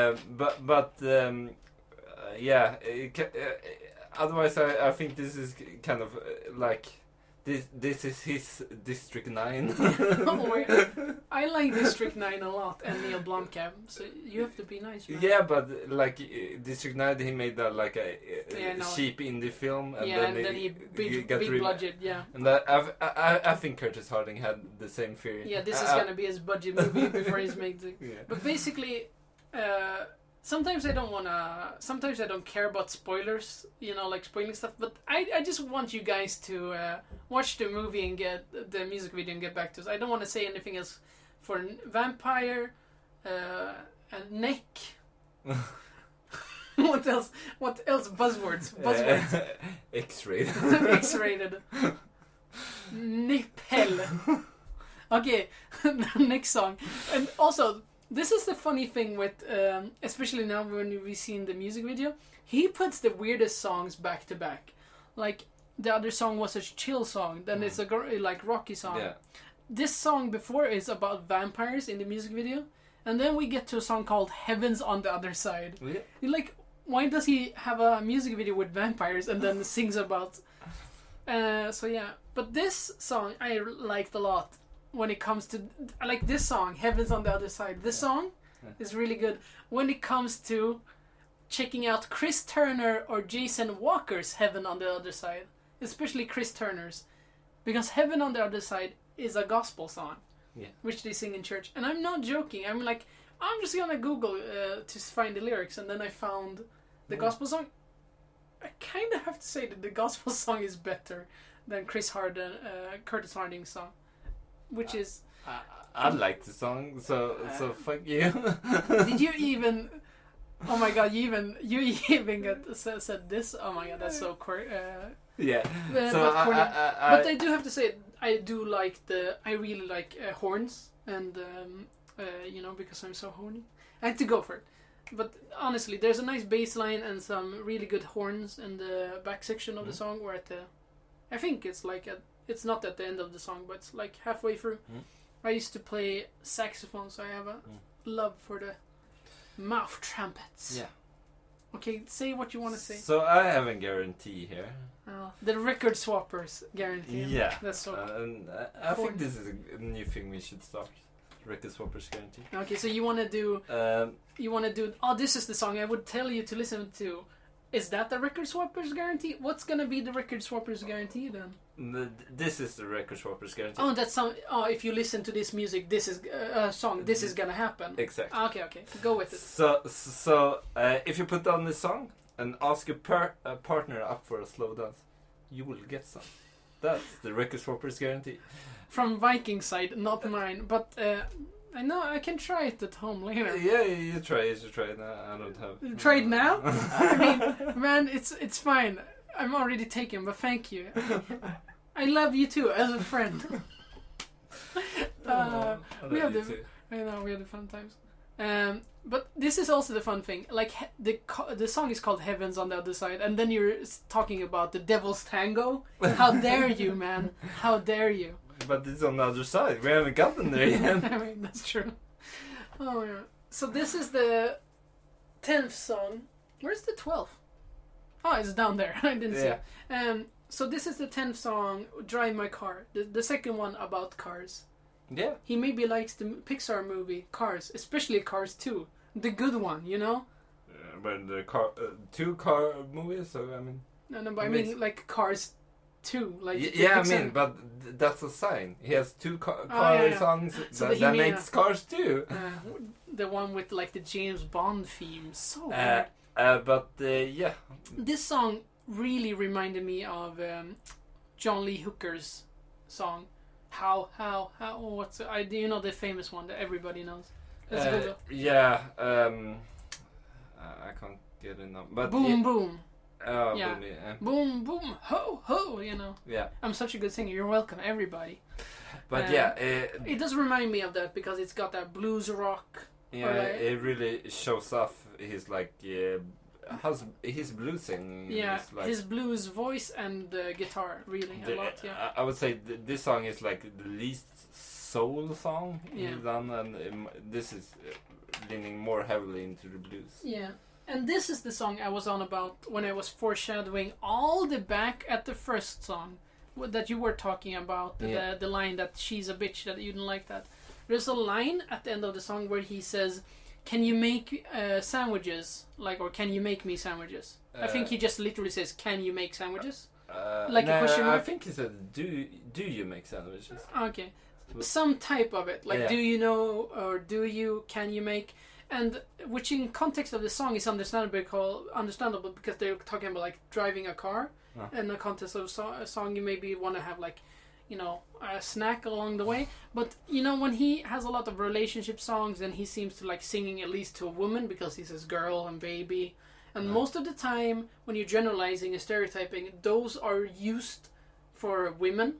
Yeah. Otherwise, I think this is kind of like this is his District 9. Oh my god. I like District 9 a lot and Neil Blomkamp, so you have to be nice, man. Yeah, but like District 9, he made that like a cheap indie film, and then he got big budget, yeah. And I think Curtis Harding had the same theory. Yeah, this is gonna be his budget movie before he's made the. Yeah. But basically, sometimes I don't care about spoilers, like spoiling stuff. But I just want you guys to watch the movie and get the music video and get back to us. I don't want to say anything else for Vampire and Neck. What else? Buzzwords. X-rated. X-rated. Nippel. Okay, next song. And also, this is the funny thing with, especially now when we've seen the music video, he puts the weirdest songs back to back. Like, the other song was a chill song, then it's a rocky song. Yeah. This song before is about vampires in the music video, and then we get to a song called Heaven's on the Other Side. Yeah. You're like, why does he have a music video with vampires and then sings about... so yeah, but this song I liked a lot. When it comes to, I like this song, Heaven's on the Other Side. This song is really good. When it comes to checking out Chris Turner or Jason Walker's Heaven on the Other Side, especially Chris Turner's, because Heaven on the Other Side is a gospel song, which they sing in church. And I'm not joking. I'm just gonna Google to find the lyrics, and then I found the gospel song. I kind of have to say that the gospel song is better than Curtis Harding's song. Which is... I like the song, so fuck you. Did you even... Oh my god, you even said this? Oh my god, that's so yeah. But I do have to say, I really like horns, and because I'm so horny. I had to go for it. But honestly, there's a nice bass line and some really good horns in the back section of the song, where I think it's like it's not at the end of the song, but it's like halfway through. I used to play saxophone, so I have a love for the mouth trumpets. Yeah. Okay, say what you want to say. So I have a guarantee here. The record swappers guarantee. Yeah. That's so and I think this is a new thing we should start. Record swappers guarantee. Okay, so you want to do... this is the song I would tell you to listen to. Is that the record swappers guarantee? What's gonna be the record swappers guarantee then? This is the record swappers guarantee. Oh, that's some. Oh, if you listen to this music, this is song. This is gonna happen. Exactly. Okay, go with it. So if you put on this song and ask your partner up for a slow dance, you will get some. That's the record swappers guarantee. From Viking side, not mine, but. I know I can try it at home later. Yeah, you try it. I don't have. Try it now? I mean, man, it's fine. I'm already taken, but thank you. I love you too as a friend. We have the fun times. But this is also the fun thing. Like the song is called Heaven's on the Other Side, and then you're talking about the Devil's Tango. How dare you, man? How dare you? But it's on the other side. We haven't gotten there yet. I mean, that's true. Oh, yeah. So this is the 10th song. Where's the 12th? Oh, it's down there. I didn't see it. So this is the 10th song, Drive My Car. The second one about cars. Yeah. He maybe likes the Pixar movie, Cars. Especially Cars 2. The good one, you know? But the two car movies, so I mean... No, but I mean like Cars 2. Like yeah, I mean, but that's a sign. He has two car songs so that makes Cars 2. The one with like the James Bond theme. So yeah. This song really reminded me of John Lee Hooker's song. How, what's it? Do you know the famous one that everybody knows? Yeah, I can't get it now. But boom, boom. Oh, yeah. Boom, boom, ho, ho, you know. Yeah. I'm such a good singer. You're welcome, everybody. But it does remind me of that because it's got that blues rock. Yeah, it really shows off his like his blues singing. Yeah, is like, his blues voice and guitar really a lot. Yeah, I would say this song is like the least soul song he's done, and this is leaning more heavily into the blues. Yeah, and this is the song I was on about when I was foreshadowing all the back at the first song that you were talking about. The line that she's a bitch, that you didn't like that. There's a line at the end of the song where he says, "Can you make sandwiches?" Or "Can you make me sandwiches?" I think he just literally says, "Can you make sandwiches?" Like a question mark. I think he said, "Do you make sandwiches?" Okay, some type of it. Do you know, or do you? Can you make? And which in context of the song is understandable because they're talking about like driving a car. In the context of a song, you maybe want to have a snack along the way. But when he has a lot of relationship songs, and he seems to like singing at least to a woman because he says girl and baby. And most of the time, when you're generalizing and stereotyping, those are used for women,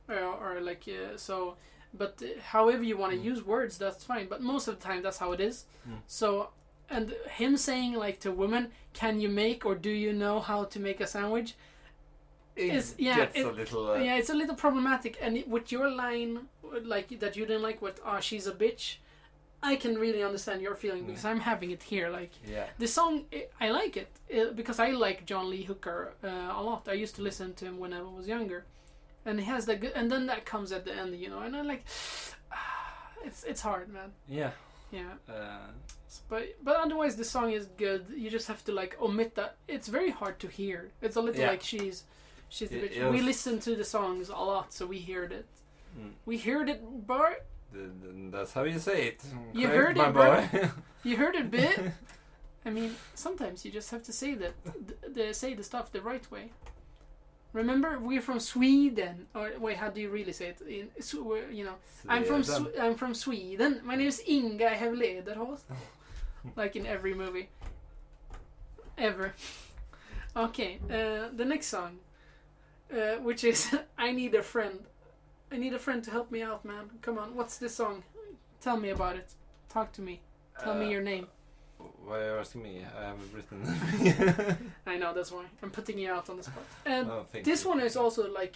so. But however you want to use words, that's fine. But most of the time, that's how it is. So, and him saying like to women, "Can you make or do you know how to make a sandwich?" It's a little problematic. And with your line, like that you didn't like, she's a bitch. I can really understand your feeling because I'm having it here. The song, I like it because I like John Lee Hooker a lot. I used to listen to him when I was younger. And he has that good, and then that comes at the end, and I like, it's hard, man. Yeah. But otherwise, the song is good. You just have to like omit that. It's very hard to hear. It's a little like she's the bitch. We listen to the songs a lot, so we heard it. We heard it, Bart. That's how you say it. You heard it, boy. You heard it, bit. I mean, sometimes you just have to say say the stuff the right way. Remember, we're from Sweden. Or wait, how do you really say it? I'm from Sweden. My name is Inga. I have lederhås. Like in every movie, ever. Okay, the next song, which is "I Need a Friend." I need a friend to help me out, man. Come on, what's this song? Tell me about it. Talk to me. Tell me your name. Why are you asking me? I haven't written. I know, that's why. I'm putting you out on the spot. And this one is also like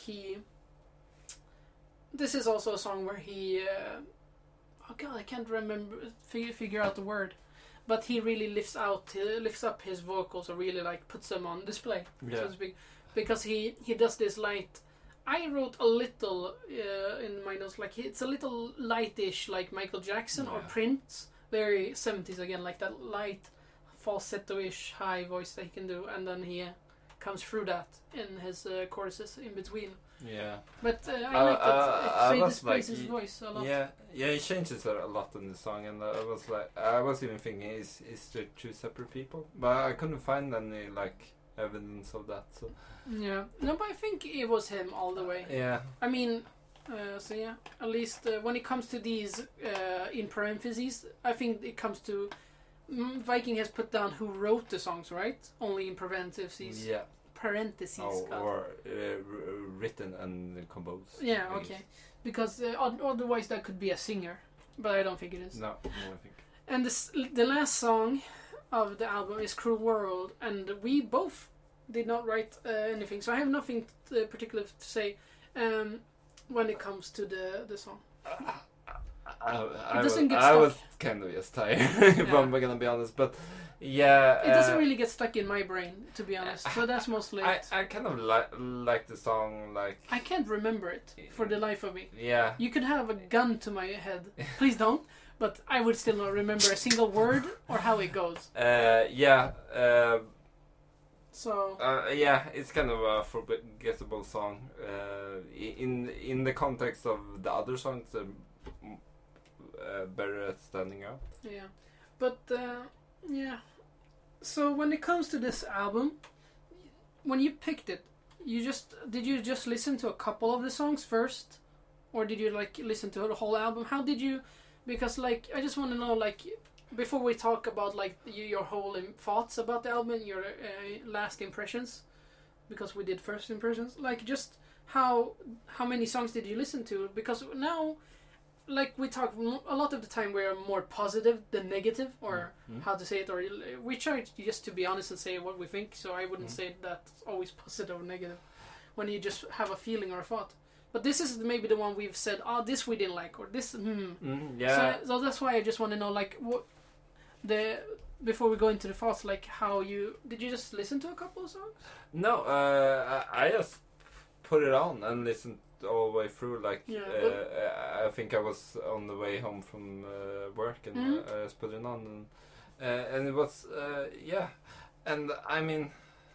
this is also a song where he... oh god, I can't remember... Figure out the word. But he really lifts up his vocals or really like puts them on display. Yeah. So to speak. Because he does this light... I wrote a little in my notes, like it's a little lightish, like Michael Jackson or Prince. Very 70s again, like that light falsetto-ish high voice that he can do, and then he comes through that in his choruses in between. Yeah. But I like that. It displays his voice a lot. Yeah, he changes a lot in the song, and I was even thinking, is there two separate people? But I couldn't find any like evidence of that. So. Yeah, no, but I think it was him all the way. Yeah. I mean. So yeah, at least when it comes to these in parentheses, I think it comes to Viking has put down who wrote the songs, right? Only in parentheses. Yeah. Parentheses. Or written and composed. Yeah, okay. Because otherwise that could be a singer, but I don't think it is. No, I think. And the last song of the album is "Cruel World," and we both did not write anything, so I have nothing particular to say. When it comes to the song, I was kind of just tired, if I'm gonna be honest. But yeah, it doesn't really get stuck in my brain, to be honest. So that's mostly it. I kind of like the song. Like I can't remember it for the life of me. Yeah, you could have a gun to my head. Please don't. But I would still not remember a single word or how it goes. So it's kind of a forgettable song. In the context of the other songs, better at standing out. Yeah, but So when it comes to this album, when you picked it, did you just listen to a couple of the songs first, or did you like listen to the whole album? How did you? Because like I just want to know like. Before we talk about like your whole thoughts about the album, your last impressions, because we did first impressions, like just how many songs did you listen to? Because now like we talk a lot of the time, we're more positive than negative, or how to say it, or we try just to be honest and say what we think. So I wouldn't say that's always positive or negative when you just have a feeling or a thought. But this is maybe the one we've said, oh, this we didn't like, or this, yeah. So that's why I just want to know, like, what before we go into the thoughts, like, did you just listen to a couple of songs? No, I just put it on and listened all the way through. Like, I think I was on the way home from work, and I just put it on, and it was and I mean,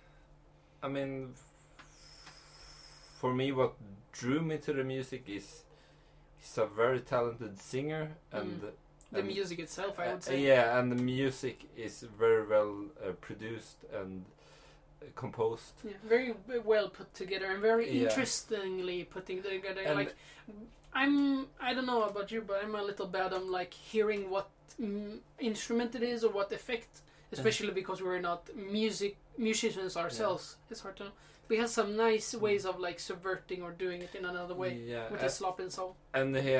for me, what drew me to the music is he's a very talented singer, and the music itself, I would say. Yeah, and the music is very well produced and composed. Yeah, very well put together and very interestingly putting together. And like, I don't know about you, but I'm a little bad on like hearing what instrument it is or what effect, especially because we're not musicians ourselves. Yeah. It's hard to know. We have some nice ways of like subverting or doing it in another way with the slop and soul. And he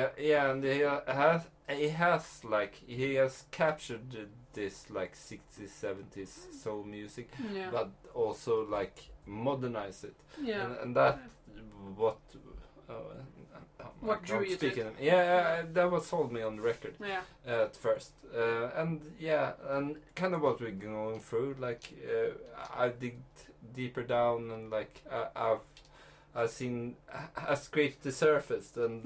has captured this like 60s, 70s soul music, but also like modernize it. Yeah, and that what drew you to it? That was sold me on the record. Yeah, at first, and kind of what we're going through. Like I digged deeper down, and like I've scraped the surface, and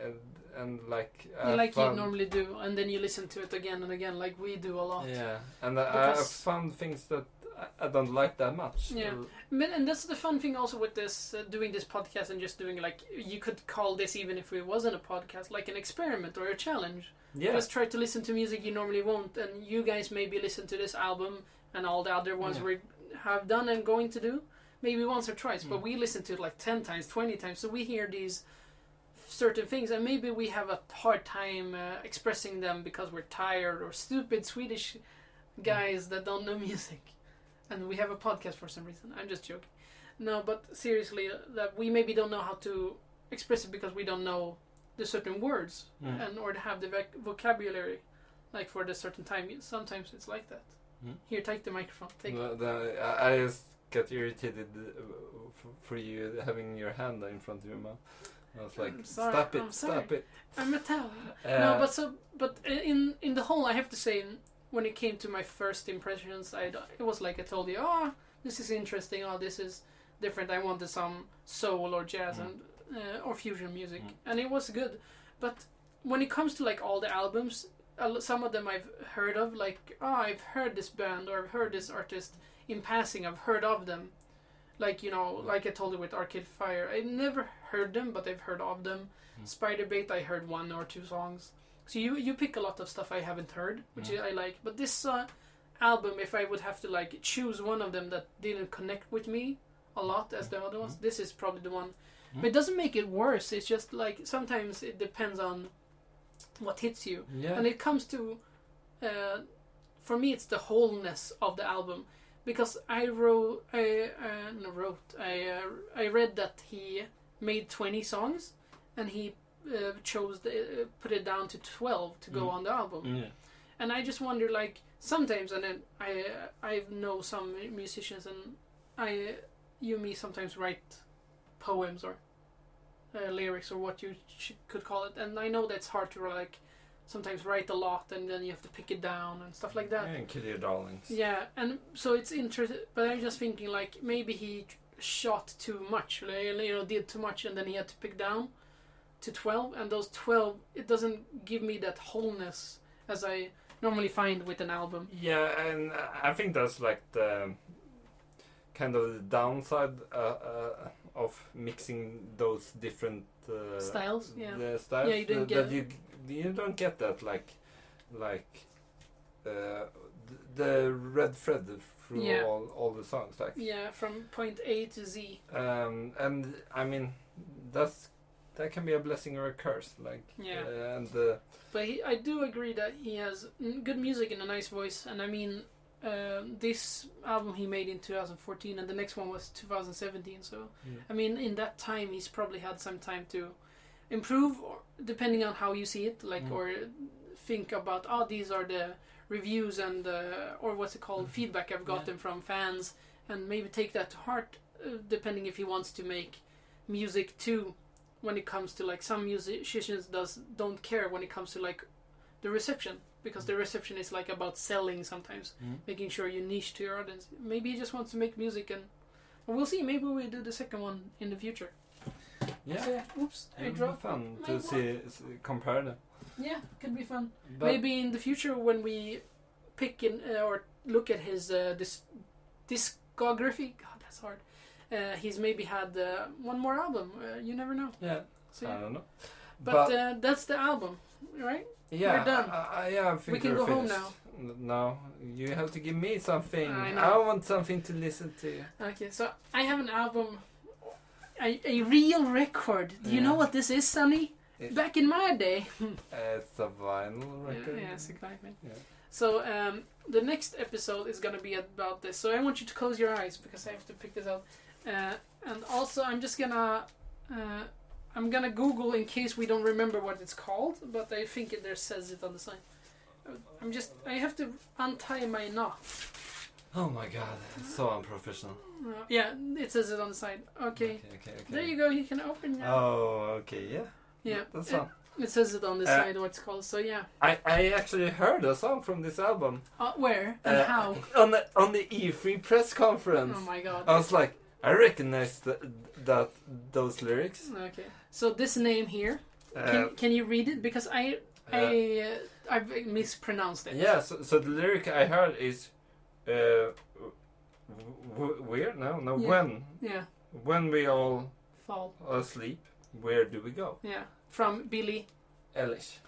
like you normally do, and then you listen to it again and again, like we do a lot. Yeah, and I found things that I don't like that much. Yeah, and that's the fun thing also with this doing this podcast and just doing like, you could call this, even if it wasn't a podcast, like an experiment or a challenge. Yeah, just try to listen to music you normally won't, and you guys maybe listen to this album and all the other ones we have done and going to do maybe once or twice, but we listen to it like 10 times, 20 times, so we hear these certain things, and maybe we have a hard time expressing them because we're tired or stupid Swedish guys that don't know music, and we have a podcast for some reason. I'm just joking. No, but seriously, that we maybe don't know how to express it because we don't know the certain words and or have the vocabulary like for the certain time. Sometimes it's like that. Here, take the microphone. I just got irritated for you having your hand in front of your mouth. I was like, stop it. I'm Italian. No, but in the whole, I have to say, when it came to my first impressions, it was like I told you, this is interesting, this is different. I wanted some soul or jazz and or fusion music, and it was good. But when it comes to like all the albums, some of them I've heard of, like, I've heard this band or I've heard this artist in passing. I've heard of them, like, like I told you with Arcade Fire. I never heard them, but I've heard of them. Spiderbait, I heard 1 or 2 songs. So you pick a lot of stuff I haven't heard, which I like. But this album, if I would have to like choose one of them that didn't connect with me a lot as the other ones, this is probably the one. But it doesn't make it worse. It's just like sometimes it depends on what hits you. Yeah. And it comes to, for me, it's the wholeness of the album. Because I read that he made 20 sons, and he chose put it down to 12 to go on the album. Yeah. And I just wonder, like, sometimes, and then I know some musicians, and me sometimes write poems or lyrics or what you could call it, and I know that's hard to like sometimes write a lot and then you have to pick it down and stuff like that. Yeah, and kill your darlings. Yeah, and so it's interesting, but I'm just thinking like maybe he shot too much, did too much, and then he had to pick down to 12, and those 12, it doesn't give me that wholeness as I normally find with an album. Yeah, and I think that's like the kind of the downside of mixing those different styles. Yeah, the styles. Yeah, you didn't get you don't get that like the red thread through all the songs. Like from point A to Z. And I mean that can be a blessing or a curse. Like but I do agree that he has good music and a nice voice, and I mean. This album he made in 2014, and the next one was 2017. So, I mean, in that time, he's probably had some time to improve depending on how you see it, like or think about these are the reviews and or what's it called, feedback I've gotten from fans, and maybe take that to heart, depending if he wants to make music too. When it comes to like some musicians don't care when it comes to like the reception, because the reception is like about selling sometimes, making sure you niche to your audience. Maybe he just wants to make music, and we'll see. Maybe we do the second one in the future. Yeah. So, oops, I It would be dropped fun my to compare them. Yeah, could be fun. But Maybe in the future when we pick or look at his discography. God, that's hard. He's maybe had one more album. You never know. Yeah. So, I don't know. But that's the album, right? Yeah, we're done. I think We can we're go home finished. now. No, you have to give me something. I know. I want something to listen to. Okay, so I have an album, a real record. Do you know what this is, Sonny? Back in my day. It's a vinyl record. Yes, exactly. Yeah. So the next episode is gonna be about this. So I want you to close your eyes because I have to pick this out. And also I'm just gonna Google in case we don't remember what it's called, but I think there says it on the sign. I have to untie my knot. Oh my god, so unprofessional. Yeah, it says it on the side. Okay. There you go. You can open your... Oh, okay, yeah. Yeah, That's fun. it says it on the side what it's called. So yeah. I actually heard a song from this album. Where and how? On the E3 press conference. Oh my god. I was like, I recognize those lyrics. Okay. So this name here, can you read it? Because I've mispronounced it. Yeah. So the lyric I heard is, weird. No. Yeah. When. Yeah. When we all fall asleep, where do we go? Yeah. From Billie Eilish.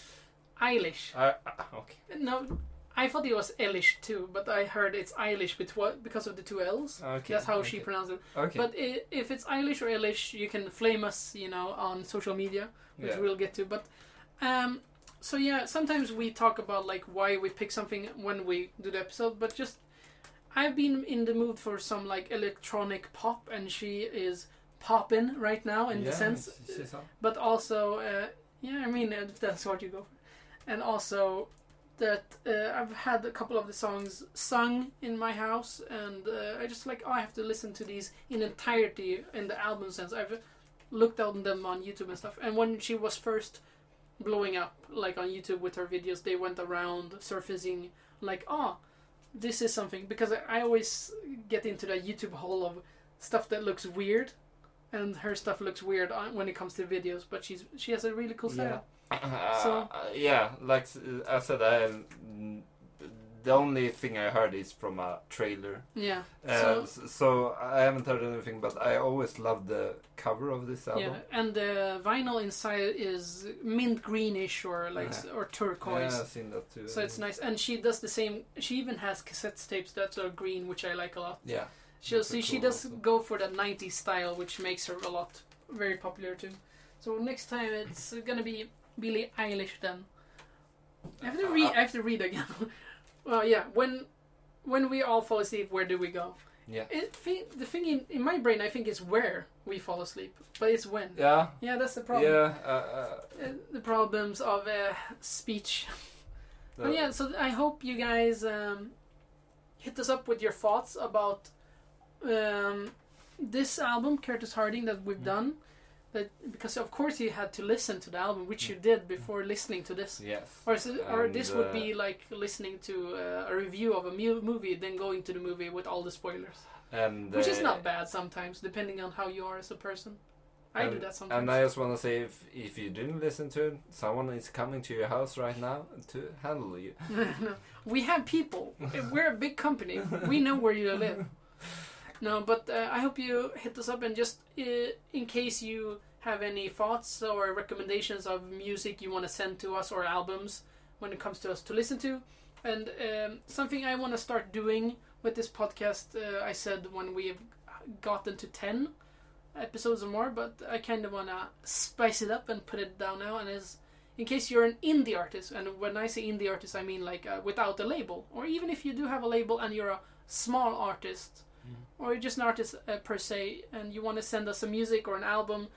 Okay. No, I thought it was Eilish too, but I heard it's Eilish because of the two L's. Okay. That's how she pronounced it. Okay. But if it's Eilish or Eilish, you can flame us, on social media, which we'll get to. But so yeah, sometimes we talk about like why we pick something when we do the episode, but just I've been in the mood for some like electronic pop, and she is popping right now in the sense, but also I mean if that's what you go for, and also that I've had a couple of the songs sung in my house, and I just like I have to listen to these in entirety in the album sense. I've looked at them on YouTube and stuff, and when she was first blowing up like on YouTube with her videos, they went around surfacing like this is something, because I always get into the YouTube hole of stuff that looks weird, and her stuff looks weird when it comes to videos, but she has a really cool style. Like I said, the only thing I heard is from a trailer. Yeah. So I haven't heard anything, but I always loved the cover of this album. Yeah, and the vinyl inside is mint greenish or or turquoise. Yeah, I've seen that too. So it's nice, and she does the same. She even has cassette tapes that are green, which I like a lot. Yeah. She does go for that 90s style, which makes her very popular too. So next time it's gonna be Billie Eilish then. I have to read again. Well, yeah. When we all fall asleep, where do we go? Yeah. The thing in my brain, I think it's where we fall asleep, but it's when. Yeah. Yeah, that's the problem. Yeah. The problems of speech. But yeah, so I hope you guys hit us up with your thoughts about this album, Curtis Harding, that we've done. Because of course you had to listen to the album, which you did before listening to this. Yes. Or this would be like listening to a review of a movie, then going to the movie with all the spoilers. Which is not bad sometimes, depending on how you are as a person. I do that sometimes. And I just want to say, if you didn't listen to it, someone is coming to your house right now to handle you. No. We have people. We're a big company. We know where you live. No, but I hope you hit us up, and just in case you have any thoughts or recommendations of music you want to send to us, or albums when it comes to us to listen to. And something I want to start doing with this podcast, I said when we've gotten to 10 episodes or more, but I kind of want to spice it up and put it down now. And is in case you're an indie artist, and when I say indie artist, I mean like without a label, or even if you do have a label and you're a small artist, or you're just an artist per se, and you want to send us some music or an album,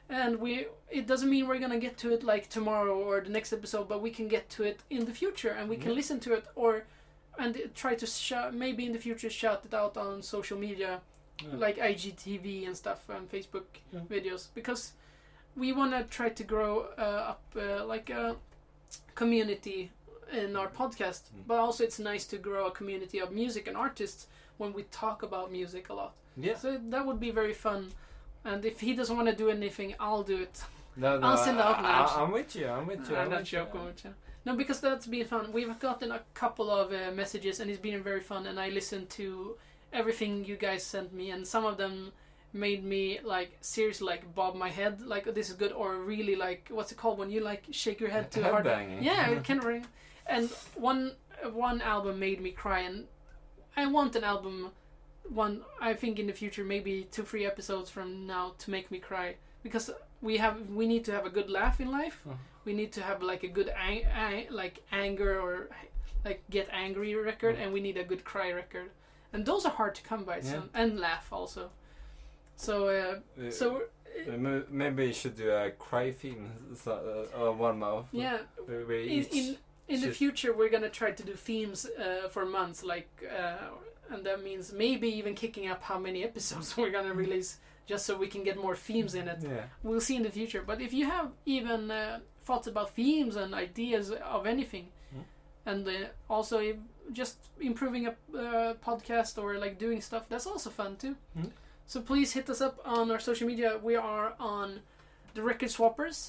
and it doesn't mean we're gonna get to it like tomorrow or the next episode, but we can get to it in the future, and we can listen to it and try to maybe in the future shout it out on social media, like IGTV and stuff, and Facebook videos, because we want to try to grow up like a community in our podcast, but also it's nice to grow a community of music and artists when we talk about music a lot. Yeah. So that would be very fun. And if he doesn't want to do anything, I'll do it. No, I'll send out Nudge. I'm with you. I'm not joking with you. No, because that's been fun. We've gotten a couple of messages, and it's been very fun. And I listened to everything you guys sent me, and some of them made me like seriously like bob my head, like this is good, or really like what's it called when you like shake your head too hard? Headbanging. Yeah, it can ring. And one album made me cry, and I want an album. I think in the future, maybe 2-3 episodes from now, to make me cry, because we need to have a good laugh in life. We need to have like a good like anger or like get angry record, and we need a good cry record, and those are hard to come by. And laugh also. So maybe you should do a cry theme, one month. Yeah. In the future, we're gonna try to do themes for months, like. And that means maybe even kicking up how many episodes we're gonna release, just so we can get more themes in it. Yeah. We'll see in the future. But if you have even thoughts about themes and ideas of anything, and also just improving a podcast or like doing stuff, that's also fun too. So please hit us up on our social media. We are on the Record Swappers.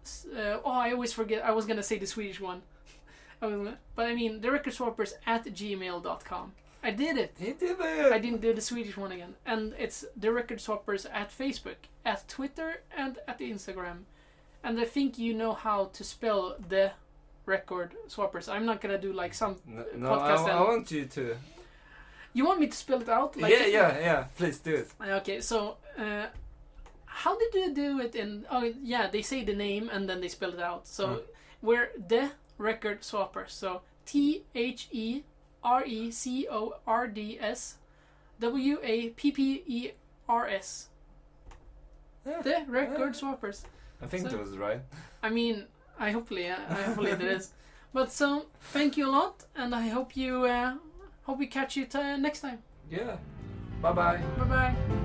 I always forget. I was gonna say the Swedish one, but I mean the Record Swappers @gmail.com. I did it. You did it. I didn't do the Swedish one again. And it's the Record Swappers at Facebook, at Twitter, and at Instagram. And I think you know how to spell the Record Swappers. I'm not gonna do like some podcast. I want you to. You want me to spell it out? Like yeah. Please do it. Okay, so how did you do it in? Oh yeah, they say the name and then they spell it out. So we're the Record Swappers. So TheRecords WAPPERS. The Record Swappers. I think that was right. I mean, hopefully it is. But so thank you a lot, and I hope we catch you next time. Yeah. Bye bye. Bye bye.